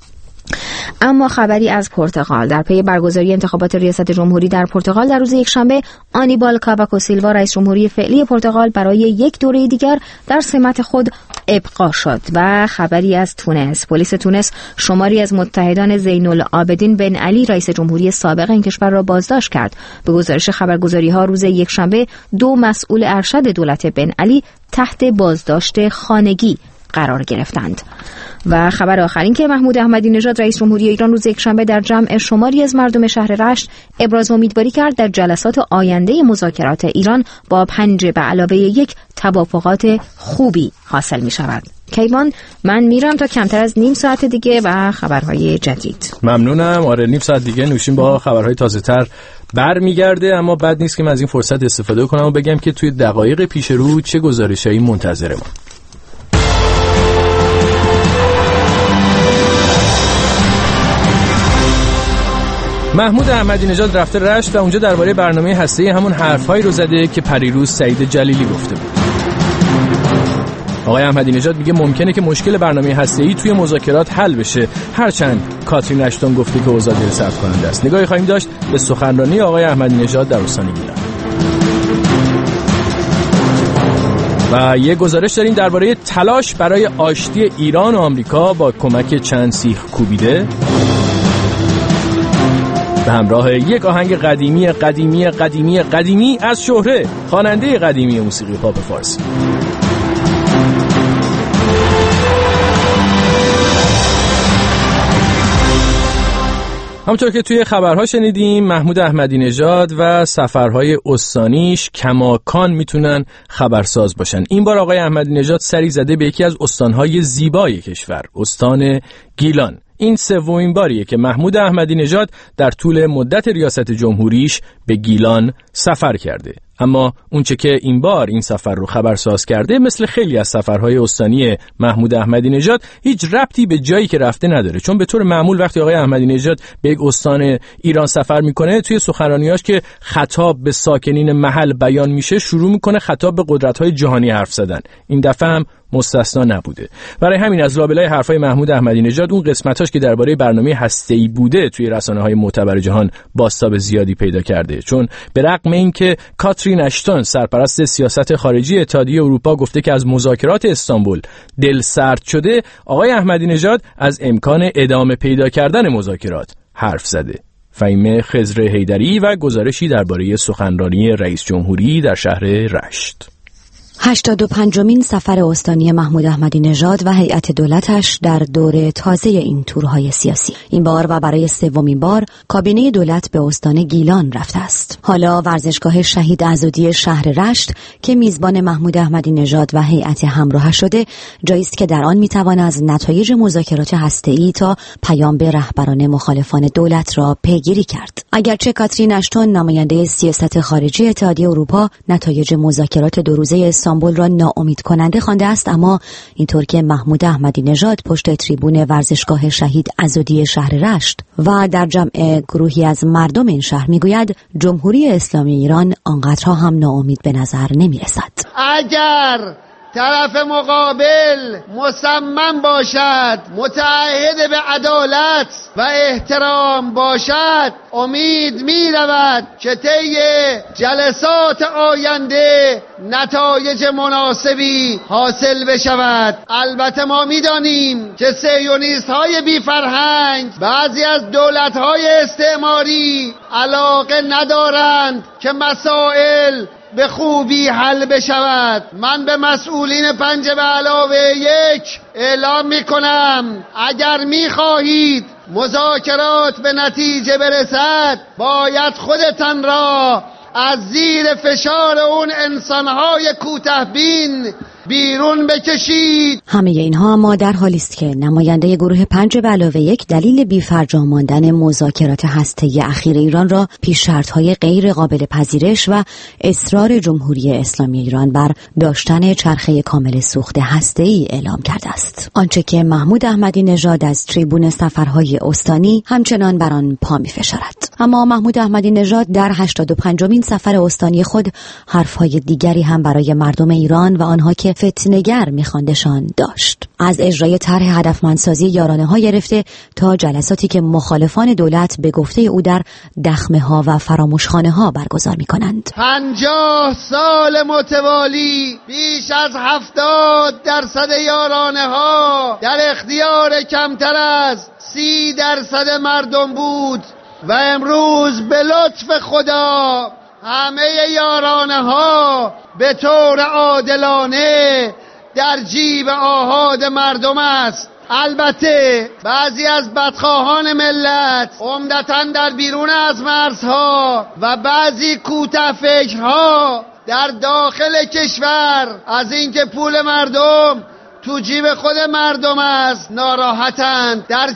اما خبری از پرتغال. در پی برگزاری انتخابات ریاست جمهوری در پرتغال در روز یکشنبه آنیبال کاواکو سیلوا رئیس جمهوری فعلی پرتغال برای یک دوره دیگر در سمت خود ابقا شد. و خبری از تونس. پلیس تونس شماری از متحدان زین العابدین بن علی رئیس جمهوری سابق این کشور را بازداشت کرد. به گزارش خبرگزاری‌ها روز یکشنبه دو مسئول ارشد دولت بن علی تحت بازداشت خانگی قرار گرفتند. و خبر آخرین که محمود احمدی نژاد رئیس جمهوری ایران روز یکشنبه در جمع شماری از مردم شهر رشت ابراز امیدواری کرد در جلسات آینده مذاکرات ایران با پنج به علاوه یک توافقات خوبی حاصل می شود. کیوان، من میرم تا کمتر از نیم ساعت دیگه و خبرهای جدید. ممنونم. آره نیم ساعت دیگه نوشین با خبرهای تازه تر برمیگرده. اما بد نیست که من از این فرصت استفاده کنم و بگم که توی دقایق پیش رو چه گزارشایی منتظر ما. محمود احمدی نژاد رفته رشت و اونجا درباره برنامه هسته‌ای همون حرفایی رو زده که پریروز سعید جلیلی گفته بود. آقای احمدی نژاد میگه ممکنه که مشکل برنامه هسته‌ای توی مذاکرات حل بشه، هرچند کاترین اشتون گفته که اوضاع دل سرد کننده است. نگاهی خواهیم داشت به سخنرانی آقای احمدی نژاد در استان گیلان. و یه گزارش داریم درباره تلاش برای آشتی ایران و آمریکا با کمک چند سیخ کوبیده به همراه یک آهنگ قدیمی قدیمی قدیمی قدیمی از شهره، خواننده قدیمی موسیقی پاپ فارسی. همونطور که توی خبرها شنیدیم محمود احمدی نژاد و سفرهای استانیش کماکان میتونن خبرساز باشن. این بار آقای احمدی نژاد سری زده به یکی از استانهای زیبای کشور، استان گیلان. این سومین باریه که محمود احمدی نژاد در طول مدت ریاست جمهوریش به گیلان سفر کرده. اما اونچه که این بار این سفر رو خبرساز کرده مثل خیلی از سفرهای استانی محمود احمدی نژاد هیچ ربطی به جایی که رفته نداره، چون به طور معمول وقتی آقای احمدی نژاد به یک استان ایران سفر میکنه توی سخنرانیاش که خطاب به ساکنین محل بیان میشه شروع میکنه خطاب به قدرت‌های جهانی حرف زدن. این دفعه هم مستثنا نبوده. برای همین از لابلای حرفای محمود احمدی نژاد اون قسمتاش که درباره برنامه هسته‌ای بوده توی رسانه‌های معتبر جهان بازتاب زیادی پیدا کرده، چون به رغم اینکه کاترین کاترین اشتون سرپرست سیاست خارجی اتحادیه اروپا گفته که از مذاکرات استانبول دل سرد شده، آقای احمدی نژاد از امکان ادامه پیدا کردن مذاکرات حرف زده. فهیمه خضر حیدری و گزارشی درباره سخنرانی رئیس جمهوری در شهر رشت. هشتاد و پنجمین سفر استانی محمود احمدی نژاد و هیئت دولتش در دور تازه این تورهای سیاسی. این بار و برای سومین بار کابینه دولت به استان گیلان رفته است. حالا ورزشگاه شهید عضدی شهر رشت که میزبان محمود احمدی نژاد و هیئت همراه شده، جایی است که در آن میتوان از نتایج مذاکرات هسته‌ای تا پیام به رهبران مخالفان دولت را پیگیری کرد. اگرچه کاترین اشتون نماینده سیاست خارجی اتحادیه اروپا نتایج مذاکرات دو روزه استانبول را ناامید کننده خوانده است، اما اینطور که محمود احمدی نژاد پشت تریبون ورزشگاه شهید عضدی شهر رشت و در جمع گروهی از مردم این شهر میگوید جمهوری اسلامی ایران آنقدرها هم ناامید به نظر نمیرسد. اگر طرف مقابل مصمم باشد، متعهد به عدالت و احترام باشد، امید می رود که طی جلسات آینده نتایج مناسبی حاصل بشود. البته ما می دانیم که صهیونیست های بی فرهنگ، بعضی از دولت های استعماری علاقه ندارند که مسائل به خوبی حل بشود. من به مسئولین پنج به علاوه یک اعلام می کنم اگر می خواهید مذاکرات به نتیجه برسد، باید خودتان را از زیر فشار اون انسانهای کوتاه‌بین بیرون بکشید. همه اینها اما در حالی است که نماینده گروه پنج به علاوه یک دلیل بی‌فرجام ماندن مذاکرات هسته‌ای اخیر ایران را پیش شرط‌های غیر قابل پذیرش و اصرار جمهوری اسلامی ایران بر داشتن چرخه کامل سوخت هسته‌ای اعلام کرده است. آنچه که محمود احمدی نژاد از تریبون سفرهای استانی همچنان بر آن پا می‌فشارد. اما محمود احمدی نژاد در هشتاد و پنجمین سفر استانی خود حرف‌های دیگری هم برای مردم ایران و آنها که فتنه‌گر می‌خواندشان داشت. از اجرای طرح هدفمندسازی یارانه‌ها گرفته تا جلساتی که مخالفان دولت به گفته او در دخمه‌ها و فراموشخانه‌ها برگزار می‌کنند. پنجاه سال متوالی بیش از هفتاد درصد یارانه‌ها در اختیار کمتر از سی درصد مردم بود و امروز به لطف خدا همه یارانه‌ها به طور عادلانه در جیب آحاد مردم است. البته بعضی از بدخواهان ملت عمدتاً در بیرون از مرزها و بعضی کوتاه‌فکرها در داخل کشور از اینکه پول مردم تو جیب خود مردم است ناراحتند. در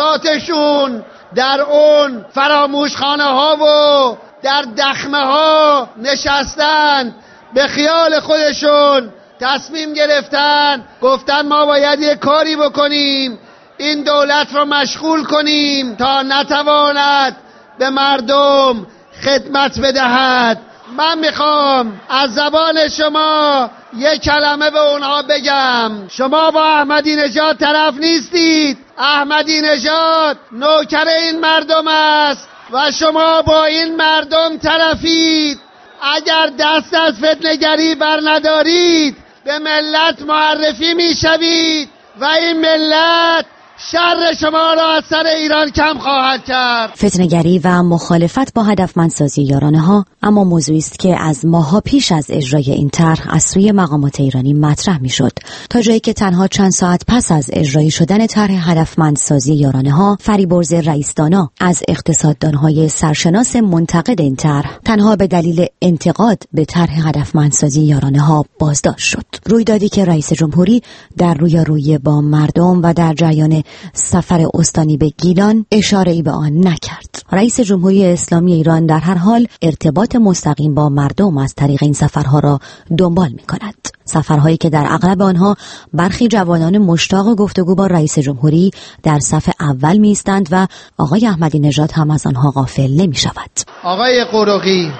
جلساتشون در اون فراموشخانه ها و در دخمه ها نشستن، به خیال خودشون تصمیم گرفتن، گفتن ما باید یه کاری بکنیم، این دولت رو مشغول کنیم تا نتواند به مردم خدمت بدهد. من میخوام از زبان شما یک کلمه به اونها بگم. شما با احمدی نژاد طرف نیستید. احمدی نژاد نوکر این مردم است و شما با این مردم طرفید. اگر دست از فتنه‌گری بر ندارید به ملت معرفی میشوید و این ملت شر شما را از سر ایران کم خواهد کرد. فتنه‌گری و مخالفت با هدفمندسازی یارانه‌ها اما موضوعی است که از ماه‌ها پیش از اجرای این طرح از سوی مقامات ایرانی مطرح می‌شد، تا جایی که تنها چند ساعت پس از اجرایی شدن طرح هدفمندسازی یارانه‌ها، فریبرز رئیس‌دانا از اقتصاددان‌های سرشناس منتقد این طرح تنها به دلیل انتقاد به طرح هدفمندسازی یارانه‌ها بازداشت شد. رویدادی که رئیس جمهوری در رویارویی با مردم و در جریان سفر استانی به گیلان اشاره‌ای به آن نکرد. رئیس جمهوری اسلامی ایران در هر حال ارتباط مستقیم با مردم از طریق این سفرها را دنبال می‌کند. سفرهایی که در اغلب آنها برخی جوانان مشتاق گفتگو با رئیس جمهوری در صف اول می‌ایستند و آقای احمدی نژاد هم از آنها غافل نمی‌شود. آقای قرقی،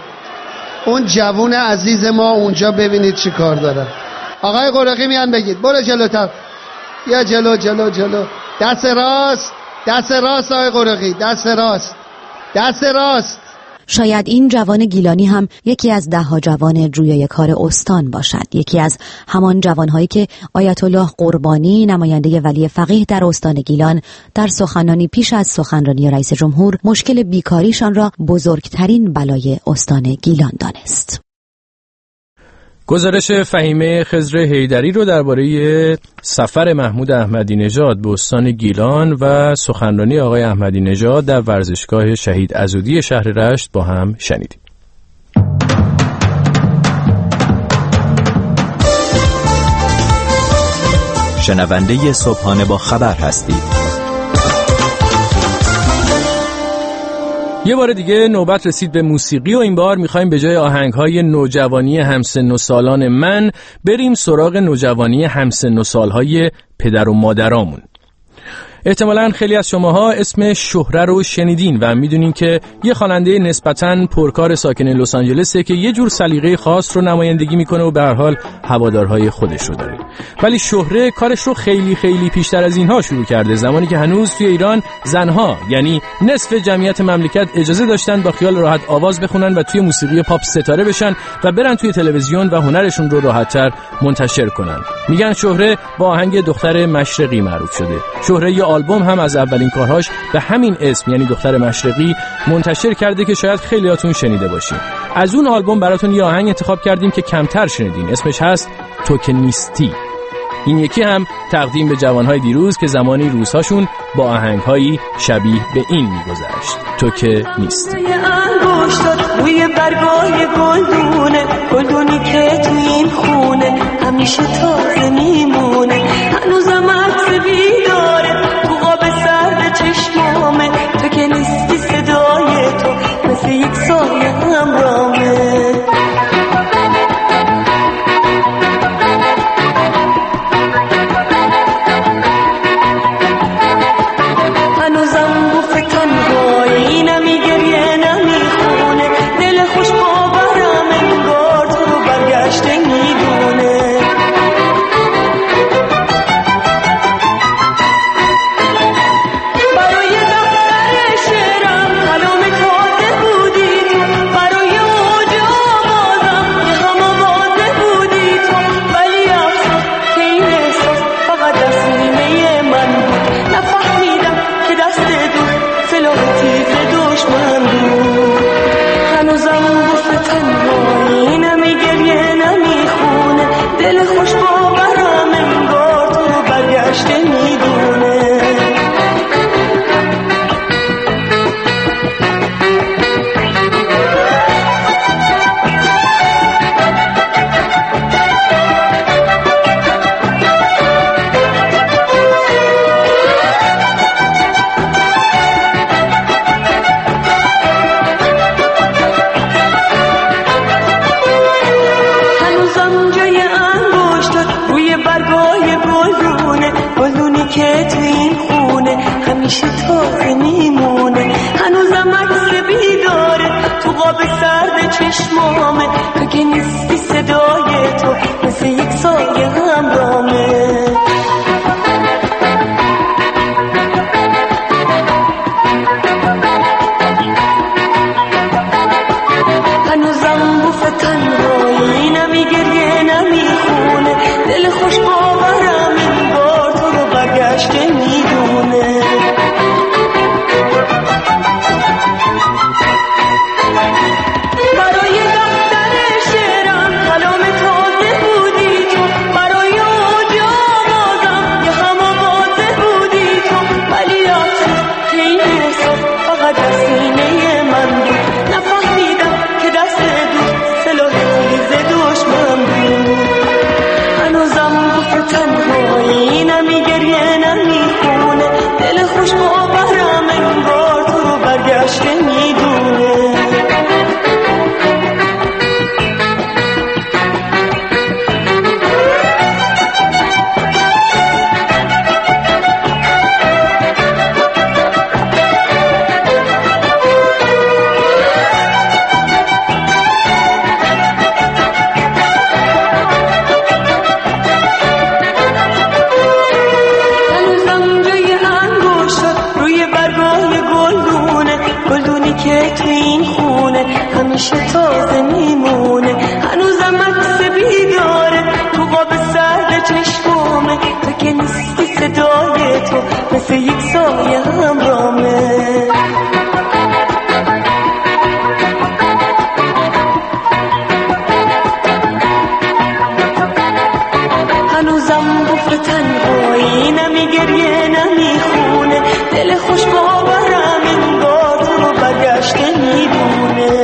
اون جوان عزیز ما اونجا ببینید چی کار داره. آقای قرقی میان بگید برو جلوتر. یا جلو جلو جلو. دست راست، دست راست آقای قرقی، دست راست، دست راست. شاید این جوان گیلانی هم یکی از ده ها جوان جویای کار استان باشد، یکی از همان جوانهایی که آیت الله قربانی نماینده ولی فقیه در استان گیلان در سخنرانی پیش از سخنرانی رئیس جمهور مشکل بیکاریشان را بزرگترین بلای استان گیلان دانست. گزارش فهیمه خضر حیدری رو درباره سفر محمود احمدی نژاد به استان گیلان و سخنرانی آقای احمدی نژاد در ورزشگاه شهید عضودی شهر رشت با هم شنیدیم. شنونده صبحانه با خبر هستید. یه بار دیگه نوبت رسید به موسیقی و این بار میخوایم به جای آهنگ‌های نوجوانی همسن و سالان من بریم سراغ نوجوانی همسن و سالهای پدر و مادرامون. احتمالاً خیلی از شماها اسم شهره رو شنیدین و میدونین که یه خواننده نسبتاً پرکار ساکن لس آنجلسه که یه جور سلیقه خاص رو نمایندگی میکنه و به هر حال هوادارهای خودش رو داره. ولی شهره کارش رو خیلی خیلی پیشتر از اینها شروع کرده، زمانی که هنوز توی ایران زنها یعنی نصف جمعیت مملکت اجازه داشتن با خیال راحت آواز بخونن و توی موسیقی پاپ ستاره بشن و برن توی تلویزیون و هنرشون رو راحت‌تر منتشر کنن. میگن شهره با آهنگ دختر مشرقی معروف شده. شهره یه آلبوم هم از اولین کارهاش به همین اسم یعنی دختر مشرقی منتشر کرده که شاید خیلیاتون شنیده باشین. از اون آلبوم براتون یه آهنگ انتخاب کردیم که کمتر شنیدین، اسمش هست تو که نیستی. این یکی هم تقدیم به جوانهای دیروز که زمانی روزهاشون با آهنگهایی شبیه به این میگذشت. تو که نیستی. روی برگای گلدونه گلدونی که تو این خونه همیشه تازه میمونه، هنوزم عکس بیداره تو قاب سرد چشمامه، تو که نیستی صدای تو مثل یک سایه همرامه. هنوزم بوف تنهایی نمیگریه نمیخونه، دل خوش باورم انگار تو رو برگشته میدونه. برای دفتر شعرم کلام تازه بودی تو، برای اوج آوازم یه هم آوازه بودی تو، ولی افسوس که این احساس فقط دست نیمه من بود. نفهمیدم که دست دور سلاح تیز دشمن بود. هنوزم بوف تنهایی نمیگریه نمیخونه، دل خوش باورم انگار تو رو برگشته میدونه. هنوزم جای انگشتات روی برگای گلدونه گلدونی که تو این خونه همیشه تازه میمونه، هنوزم عکس بیداره تو قاب سرد چشمامه، تو که نیستی صدای تو مثل یک سایه همرامه. هنوزم بوف تنهایی نمیگریه نمیخونه، دل خوش باورم انگار تو رو برگشته میدونه. برای دفتر شعرم کلام تازه بودی تو، برای تازه میمونه، هنوزم عکس بیداره تو قاب سرد چشمامه، تو که نیستی صدای تو مثل یک سایه همرامه. هنوزم بفر تنهایی، نمی گریه نمی خونه، دل خوش باورم انگار تو رو برگشته میدونه.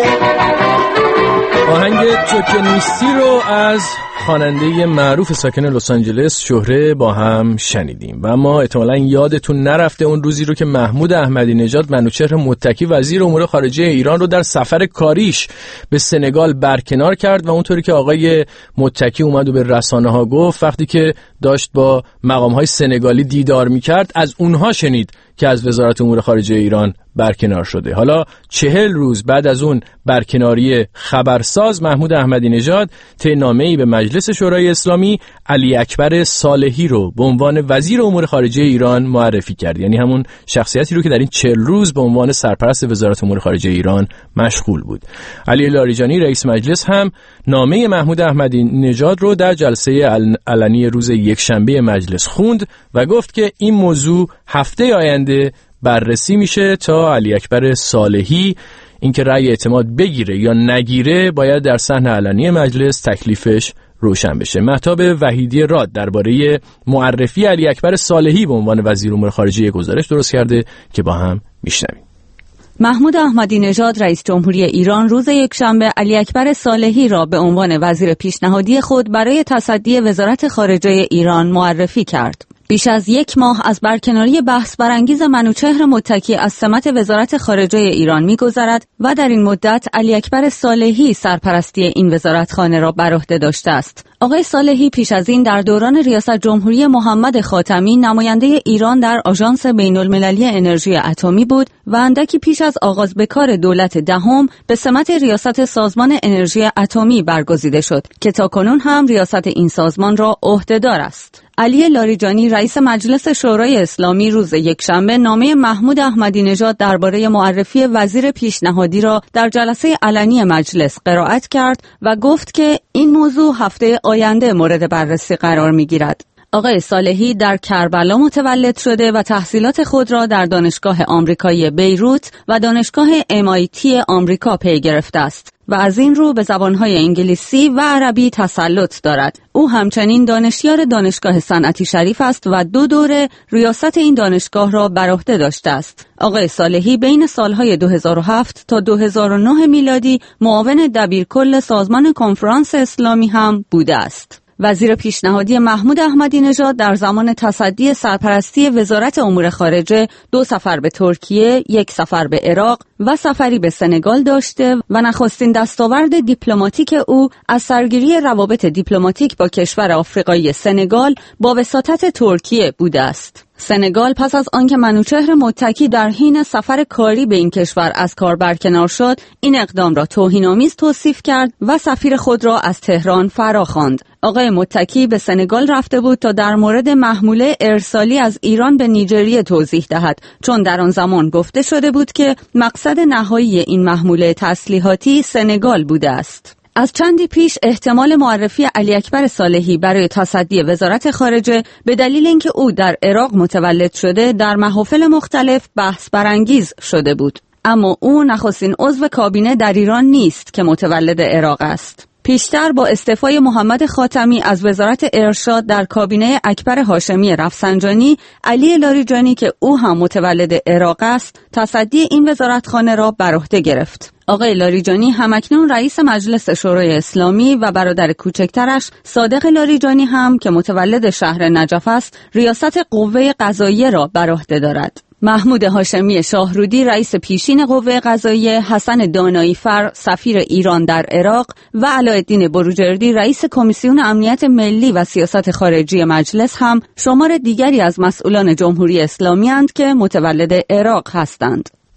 آهنگ تو که نیستی رو از خواننده معروف ساکن لس آنجلس شهره با هم شنیدیم و ما احتمالاً یادتون نرفته اون روزی رو که محمود احمدی نژاد منوچهر متکی وزیر امور خارجه ایران رو در سفر کاریش به سنگال برکنار کرد و اونطوری که آقای متکی اومد و به رسانه‌ها گفت وقتی که داشت با مقام‌های سنگالی دیدار می‌کرد از اونها شنید که از وزارت امور خارجه ایران برکنار شده. حالا چهل روز بعد از اون برکناری خبرساز محمود احمدی نژاد طی نامه‌ای به مجلس شورای اسلامی علی اکبر صالحی رو به عنوان وزیر امور خارجه ایران معرفی کرد، یعنی همون شخصیتی رو که در این چهل روز به عنوان سرپرست وزارت امور خارجه ایران مشغول بود. علی لاریجانی رئیس مجلس هم نامه محمود احمدی نژاد رو در جلسه علنی روز یکشنبه مجلس خوند و گفت که این موضوع هفته آینده بررسی میشه تا علی اکبر صالحی اینکه رأی اعتماد بگیره یا نگیره باید در صحن علنی مجلس تکلیفش روشن بشه. مهتاب وحیدی راد درباره معرفی علی اکبر صالحی به عنوان وزیر امور خارجه گزارش درست کرده که با هم میشنویم. محمود احمدی نژاد رئیس جمهوری ایران روز یکشنبه علی اکبر صالحی را به عنوان وزیر پیشنهادی خود برای تصدی وزارت خارجه ایران معرفی کرد. بیش از یک ماه از برکناری بحث برانگیز منوچهر متکی از سمت وزارت خارجه ایران می‌گذرد و در این مدت علی اکبر صالحی سرپرستی این وزارتخانه را بر عهده داشته است. آقای صالحی پیش از این در دوران ریاست جمهوری محمد خاتمی نماینده ایران در آژانس بین‌المللی انرژی اتمی بود و اندکی پیش از آغاز به کار دولت دهم به سمت ریاست سازمان انرژی اتمی برگزیده شد که تاکنون هم ریاست این سازمان را عهده‌دار است. علی لاریجانی رئیس مجلس شورای اسلامی روز یکشنبه نامه محمود احمدی نژاد درباره معرفی وزیر پیشنهادی را در جلسه علنی مجلس قرائت کرد و گفت که این موضوع هفته آینده مورد بررسی قرار می‌گیرد. آقای صالحی در کربلا متولد شده و تحصیلات خود را در دانشگاه آمریکایی بیروت و دانشگاه ام آی تی آمریکا پی گرفته است و از این رو به زبانهای انگلیسی و عربی تسلط دارد. او همچنین دانشیار دانشگاه صنعتی شریف است و دو دوره ریاست این دانشگاه را بر عهده داشته است. آقای صالحی بین سالهای دو هزار و هفت تا دو هزار و نه میلادی معاون دبیرکل سازمان کنفرانس اسلامی هم بوده است. وزیر پیشنهادی محمود احمدی نژاد در زمان تصدی سرپرستی وزارت امور خارجه دو سفر به ترکیه، یک سفر به عراق و سفری به سنگال داشته و نخستین دستاورد دیپلماتیک او از سرگیری روابط دیپلماتیک با کشور آفریقایی سنگال با وساطت ترکیه بوده است. سنگال پس از آنکه منوچهر متکی در حین سفر کاری به این کشور از کار برکنار شد، این اقدام را توهین‌آمیز توصیف کرد و سفیر خود را از تهران فراخواند. آقای متکی به سنگال رفته بود تا در مورد محموله ارسالی از ایران به نیجریه توضیح دهد، چون در آن زمان گفته شده بود که مقصد نهایی این محموله تسلیحاتی سنگال بوده است. از چندی پیش احتمال معرفی علی اکبر صالحی برای تصدی وزارت خارجه به دلیل اینکه او در عراق متولد شده در محافل مختلف بحث برانگیز شده بود. اما او نخستین عضو کابینه در ایران نیست که متولد عراق است. پیشتر با استعفای محمد خاتمی از وزارت ارشاد در کابینه اکبر هاشمی رفسنجانی، علی لاریجانی که او هم متولد عراق است، تصدی این وزارتخانه را بر عهده گرفت. آقای لاریجانی همکنون رئیس مجلس شورای اسلامی و برادر کوچکترش صادق لاریجانی هم که متولد شهر نجف است، ریاست قوه قضاییه را بر عهده دارد. محمود هاشمی شاهرودی رئیس پیشین قوه قضاییه، حسن داناییفر سفیر ایران در عراق و علاءالدین بروجردی رئیس کمیسیون امنیت ملی و سیاست خارجی مجلس هم شمار دیگری از مسئولان جمهوری اسلامی اند که متولد عراق هستند.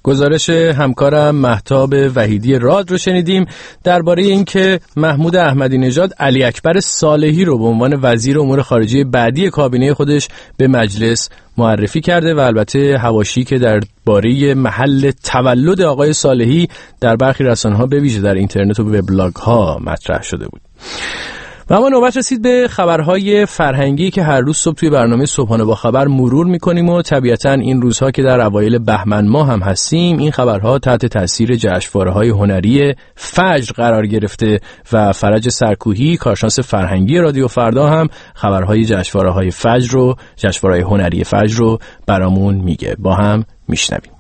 گزارش همکارم مهتاب وحیدی راد رو شنیدیم درباره اینکه محمود احمدی نژاد علی اکبر صالحی رو به عنوان وزیر امور خارجه بعدی کابینه خودش به مجلس معرفی کرده و البته حواشی که درباره محل تولد آقای صالحی در برخی رسانه‌ها به ویژه در اینترنت و وبلاگ‌ها مطرح شده بود. و اما نوبت رسید به خبرهای فرهنگی که هر روز صبح توی برنامه صبحانه با خبر مرور میکنیم و طبیعتاً این روزها که در اوایل بهمن ماه هم هستیم این خبرها تحت تاثیر جشنواره‌های هنری فجر قرار گرفته و فرج سرکوهی کارشناس فرهنگی رادیو فردا هم خبرهای جشنواره‌های فجر رو جشنواره‌های هنری فجر رو برامون میگه. با هم میشنویم.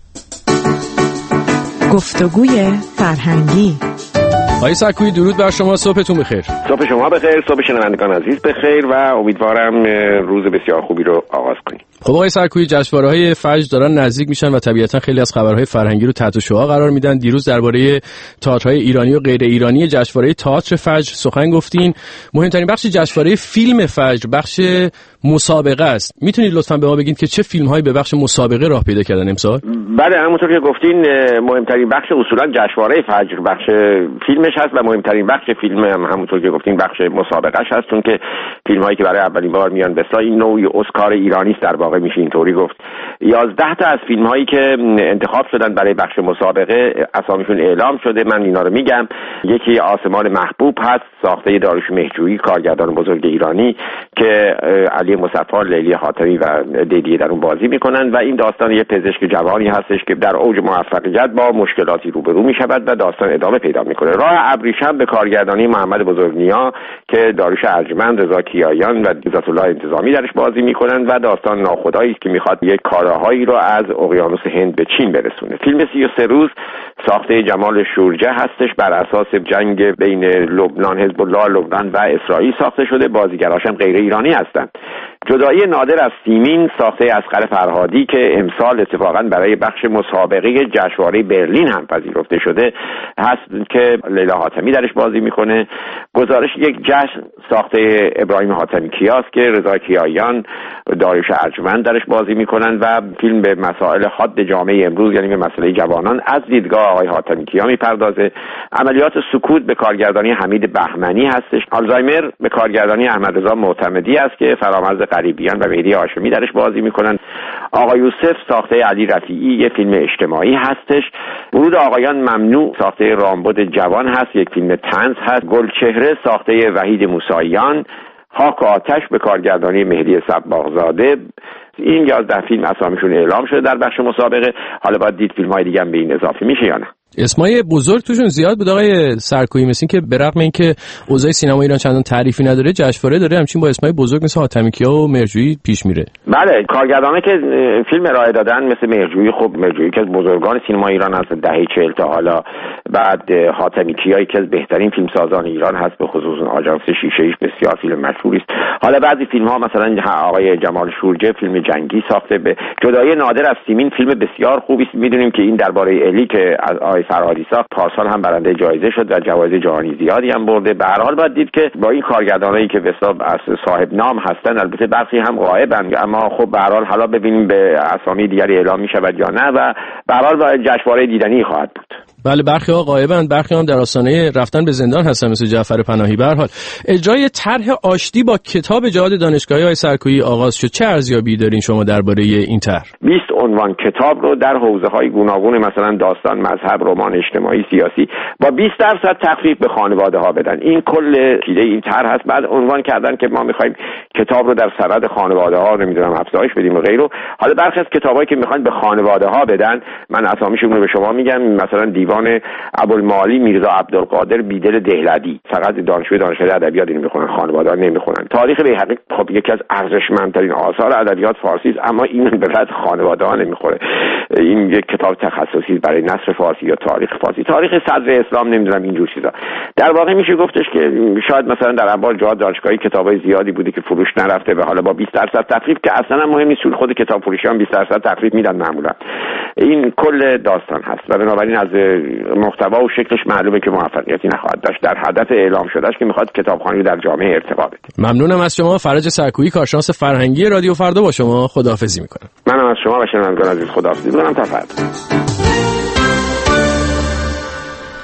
گفتگوی فرهنگی. آقای سرکویی درود بر شما، صبحتون بخیر. صبح شما بخیر، صبح شنوندگان عزیز بخیر و امیدوارم روز بسیار خوبی رو آغاز کنیم. خب آقای سرکویی، جشنواره‌های فجر دارن نزدیک میشن و طبیعتا خیلی از خبرهای فرهنگی رو تحت شعاع قرار میدن. دیروز درباره تئاترهای ایرانی و غیر ایرانی جشنواره تئاتر فجر سخن گفتین. مهمترین بخش جشنواره فیلم فجر بخش مسابقه است. میتونید لطفاً به ما بگید که چه فیلم‌هایی به بخش مسابقه راه پیدا کردن امسال؟ بله، همونطور که گفتین مهمترین بخش اصولا جشنواره فجر بخش فیلمش هست و مهمترین بخش فیلم هم همونطور که گفتین بخش مسابقهش هست، چون که فیلم‌هایی که برای اولین بار میان به اصطلاح این نوعی اسکار ایرانی است در واقع میشه اینطوری گفت. یازده تا از فیلم‌هایی که انتخاب شدن برای بخش مسابقه اسامیشون اعلام شده. من اینا رو میگم. یکی آسمان محبوب هست، ساخته داریوش مهرجویی کارگردان بزرگ ایرانی که علی مصطفی، لیلی حاتمی و دیدی در اون بازی میکنن و این داستان یه پزشک جوانی هستش که در اوج موفقیت با مشکلاتی روبرو میشود و داستان ادامه پیدا میکنه. راه ابریشم به کارگردانی محمد بزرگنیا که داریوش ارجمند، رضا کیاییان و عزت الله انتظامی درش بازی میکنن و داستان ناخدایی که میخواد یک کاراهایی رو از اقیانوس هند به چین برسونه. فیلم سی و سه روز ساخته جمال شورجه هستش، بر اساس جنگ بین لبنان، حزب الله لبنان و اسرائیل ساخته شده. بازیگراش هم غیر ایرانی هستند. جدایی نادر از سیمین ساخته اصغر فرهادی که امسال اتفاقا برای بخش مسابقه جشنواره برلین هم پذیرفته شده هست که لیلا حاتمی درش بازی میکنه. گزارش یک جشن ساخته ابراهیم حاتمی کیاس که رضا کیاییان، داریوش ارجمند درش بازی میکنن و فیلم به مسائل حاد جامعه امروز یعنی به مسئله جوانان از دیدگاه آقای حاتمی کیا میپردازه. عملیات سکوت به کارگردانی حمید بهمنی هستش. آلزایمر به کارگردانی احمد رضا معتمدی است که فرامرز غریبیان و مهدی هاشمی درش بازی میکنن. آقا یوسف ساخته علی رفیعی یه فیلم اجتماعی هستش. ورود آقایان ممنوع ساخته رامبد جوان هست، یک فیلم طنز هست. گلچهره ساخته وحید موسیان. خاک و آتش به کارگردانی مهدی صباغزاده. این یازده فیلم اسامیشون اعلام شده در بخش مسابقه. حالا باید دید فیلم های دیگه هم به این اضافه میشه یا نه. اسمای بزرگ توشون زیاد بود آقای سرکویی، مثل این که به رغم اینکه اوضاع سینما ایران چندان تعریفی نداره جشنواره داره همچین با اسمای بزرگ مثل حاتمی کیا و مهرجویی پیش میره. بله، کارگردانایی که فیلم ارائه دادن مثل مهرجویی، خب مهرجویی که از بزرگان سینما ایران هست دهه چهل تا حالا. بعد حاتمی کیا که از بهترین فیلمسازان ایران هست، به خصوص آژانس شیشه‌ایش بسیار فیلم مشهوری است. حالا بعضی فیلم ها مثلا آقای جمال شورجه فیلم جنگی ساخته. به جدایی نادر از سیمین فیلم بسیار خوبی است. میدونیم که این درباره الی که از آقای فرهادی ساخت پارسال هم برنده جایزه شد و جوایز جهانی زیادی هم برده. به هر حال باید دید که با این کارگردانایی که بسیار از صاحب نام هستن، البته برخی هم غایبن، اما خب به هر حال حالا ببینیم به اسامی دیگری اعلام میشود یا نه و به هر حال جشنواره دیدنی خواهد بود. بله، برخی ها غایبند، برخی هم در آستانه رفتن به زندان هستن مثل جعفر پناهی. به هر حال اجرای طرح آشتی با کتاب جهاد دانشگاهی های سرکویی آغاز شد. چه ارزیابی دارین شما درباره این طرح؟ بیست عنوان کتاب رو در حوزه‌های گوناگون مثلا داستان، مذهب، رمان، اجتماعی، سیاسی با بیست درصد تخفیف به خانواده‌ها بدن. این کل ایده این طرح هست. بعد عنوان کردن که ما می‌خوایم کتاب رو در سرد خانواده‌ها نمیدونم افزایش بدیم و غیره. حالا برخی از کتابایی که می‌خوان به خانواده‌ها بدن، من اسامیشون رو به شما میگم، مثلا دیوان ابوالمعالی میرزا عبدالقادر بیدل دهلوی، فقط دانشجوی دانشکده ادبیات اینو میخونن، خانواده‌ها نمیخونن. تاریخ بیهقی خب یکی از ارزشمندترین آثار ادبیات فارسی است، اما این به قدر خانواده‌ها نمیخوره. این یک کتاب تخصصی برای نثر فارسی یا تاریخ فارسی، تاریخ صدر اسلام، نمیدونم اینجور چیزا. در واقع میشه گفتش که شاید مثلا در انبار جهاد دانشگاهی کتابای زیادی بوده که فروش نرفته و حالا با بیست درصد تخفیف که اصلا مهم نیست، خود کتاب فروشیان بیست درصد تخفیف میدن معمولا. این کل داستان هست و بنابراین از محتوا و شکلش معلومه که موفقیتی نخواهد داشت. در هدف اعلام شدهش که میخواد کتابخوانی در جامعه ارتقا بده. ممنونم از شما. فرج سرکویی، کارشناس فرهنگی رادیو فردا، با شما خداحافظی میکنم. منم از شما و شنوندگان عزیز خداحافظی میکنم. تا فردا.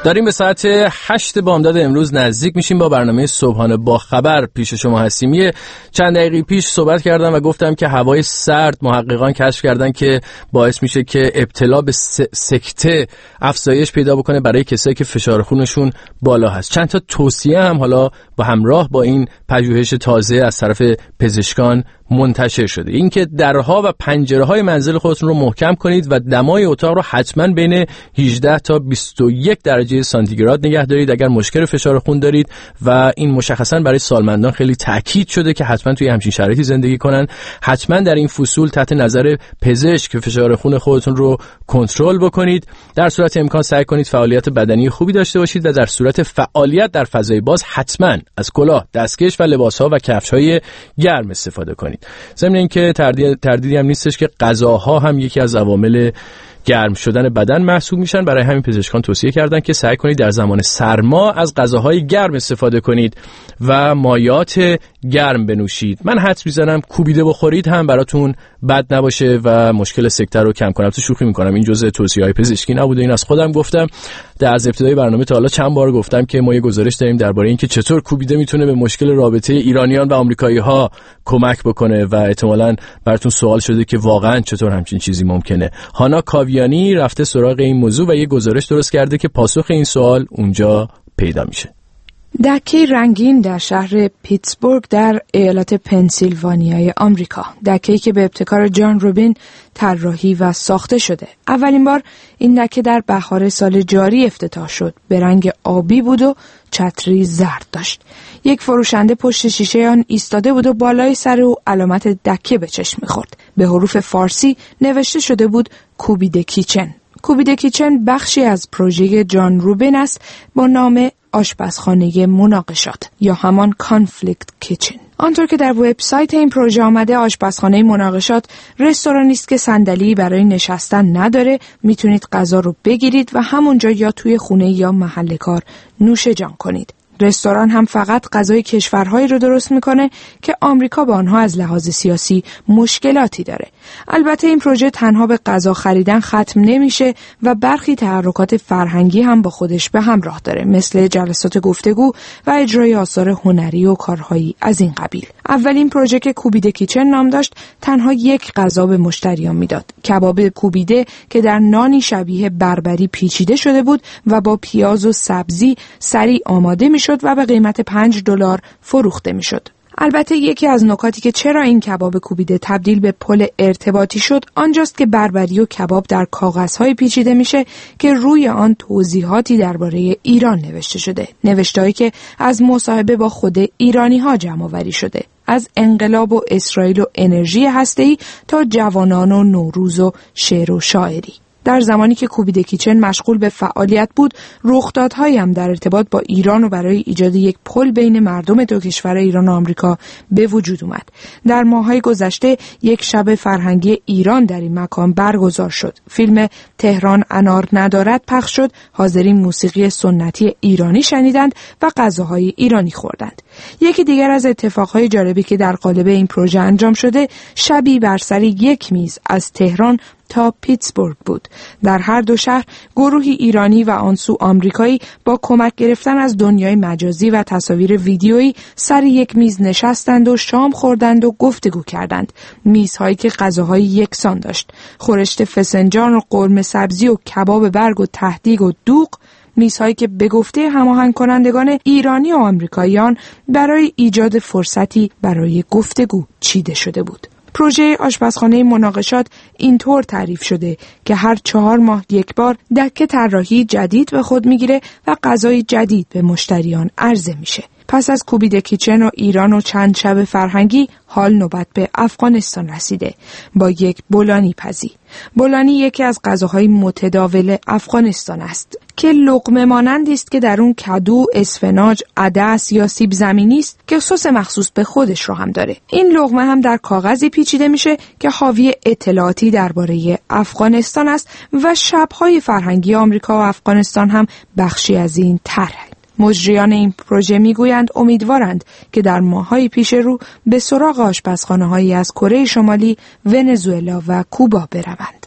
داریم به ساعت هشت بامداد امروز نزدیک میشیم. با برنامه صبحانه با خبر پیش شما هستیم. یه چند دقیقه پیش صحبت کردم و گفتم که هوای سرد محققان کشف کردن که باعث میشه که ابتلا به سکته افزایش پیدا بکنه برای کسایی که فشار خونشون بالا هست. چند تا توصیه هم حالا با همراه با این پژوهش تازه از طرف پزشکان منتشر شده. اینکه درها و پنجره‌های منزل خودتون رو محکم کنید و دمای اتاق رو حتما بین هجده تا بیست و یک درجه سانتیگراد نگه دارید اگر مشکل فشار خون دارید و این مشخصا برای سالمندان خیلی تاکید شده که حتما توی همچین شرایطی زندگی کنن. حتما در این فصول تحت نظر پزشک فشار خون خودتون رو کنترل بکنید. در صورت امکان سعی کنید فعالیت بدنی خوبی داشته باشید و در صورت فعالیت در فضای باز حتما از کلاه، دستکش و لباس‌ها و کفش‌های گرم استفاده کنید. ضمن اینکه تردید تردیدی هم نیستش که غذاها هم یکی از عوامل گرم شدن بدن محسوب میشن. برای همین پزشکان توصیه کردن که سعی کنید در زمان سرما از غذاهای گرم استفاده کنید و مایعات گرم بنوشید. من حدس میزنم کوبیده بخورید هم براتون بد نباشه و مشکل سکته رو کم کنه. تو شوخی میکنم، این جزء توصیه‌های پزشکی نبوده، این از خودم گفتم. در از ابتدای برنامه تا حالا چند بار گفتم که ما یه گزارش داریم درباره اینکه چطور کوبیده میتونه به مشکل رابطه ایرانیان و آمریکایی‌ها کمک بکنه و احتمالاً براتون سوال شده که واقعاً چطور همچین چیزی ممکنه. هانا کاویانی رفته سراغ این موضوع و یه گزارش درست کرده که پاسخ این سوال اونجا پیدا میشه. دکه رنگین در شهر پیتسبورگ در ایالت پنسیلوانیای آمریکا، دکه‌ای که به ابتکار جان روبین طراحی و ساخته شده. اولین بار این دکه در بهار سال جاری افتتاح شد. به رنگ آبی بود و چتری زرد داشت. یک فروشنده پشت شیشه آن ایستاده بود و بالای سر او علامت دکه به چشم می‌خورد. به حروف فارسی نوشته شده بود کوبیده کیچن. کوبیده کیچن بخشی از پروژه جان روبین است با نام آشپزخانه مناقشات یا همان کانفلیکت کیچن. آنطور که در وبسایت این پروژه آمده، آشپزخانه مناقشات رستورانی است که صندلی برای نشستن نداره. میتونید غذا رو بگیرید و همونجا یا توی خونه یا محل کار نوش جان کنید. رستوران هم فقط غذای کشورهایی رو درست میکنه که آمریکا با آنها از لحاظ سیاسی مشکلاتی داره. البته این پروژه تنها به غذا خریدن ختم نمیشه و برخی تحرکات فرهنگی هم با خودش به همراه داره، مثل جلسات گفتگو و اجرای آثار هنری و کارهایی از این قبیل. اولین پروژه که کوبیده کیچن نام داشت تنها یک غذا به مشتریان میداد، کباب کوبیده که در نانی شبیه بربری پیچیده شده بود و با پیاز و سبزی سریع آماده میشد و به قیمت پنج دلار فروخته میشد. البته یکی از نکاتی که چرا این کباب کوبیده تبدیل به پل ارتباطی شد آنجاست که بربری و کباب در کاغذهای پیچیده میشه که روی آن توضیحاتی درباره ایران نوشته شده، نوشته‌ای که از مصاحبه با خود ایرانی‌ها جمع‌آوری شده، از انقلاب و اسرائیل و انرژی هسته‌ای تا جوانان و نوروز و شعر و شاعری. در زمانی که کوبیده کیچن مشغول به فعالیت بود، رخدادهایی هم در ارتباط با ایران و برای ایجاد یک پل بین مردم دو کشور ایران و آمریکا به وجود اومد. در ماه‌های گذشته یک شب فرهنگی ایران در این مکان برگزار شد. فیلم تهران انار ندارد پخش شد. حاضرین موسیقی سنتی ایرانی شنیدند و غذاهای ایرانی خوردند. یکی دیگر از اتفاقهای جالبی که در قالب این پروژه انجام شده، شبی بر سر یک میز از تهران تا پیتسبورگ بود. در هر دو شهر گروهی ایرانی و آنسو آمریکایی با کمک گرفتن از دنیای مجازی و تصاویر ویدیویی سر یک میز نشستند و شام خوردند و گفتگو کردند. میزهایی که غذاهای یکسان داشت، خورشت فسنجان و قرمه سبزی و کباب برگ و تهدیگ و دوغ، میزهایی که به گفته هماهنگ کنندگان ایرانی و آمریکاییان برای ایجاد فرصتی برای گفتگو چیده شده بود. پروژه آشپزخانه مناقشات اینطور تعریف شده که هر چهار ماه یک بار دکه طراحی جدید به خود میگیره و غذای جدید به مشتریان عرضه میشه. پس از کوبیده کیچن و ایران و چند شب فرهنگی، حال نوبت به افغانستان رسیده با یک بولانی پزی. بولانی یکی از غذاهای متداول افغانستان است که لقمه مانندی است که در اون کدو، اسفناج، عدس یا سیب زمینی است که سس مخصوص به خودش رو هم داره. این لقمه هم در کاغذی پیچیده میشه که حاوی اطلاعاتی درباره افغانستان است و شب‌های فرهنگی آمریکا و افغانستان هم بخشی از این طرح. مجریان این پروژه میگویند امیدوارند که در ماه‌های پیش رو به سراغ آشپزخانه‌هایی از کره شمالی، ونزوئلا و کوبا بروند.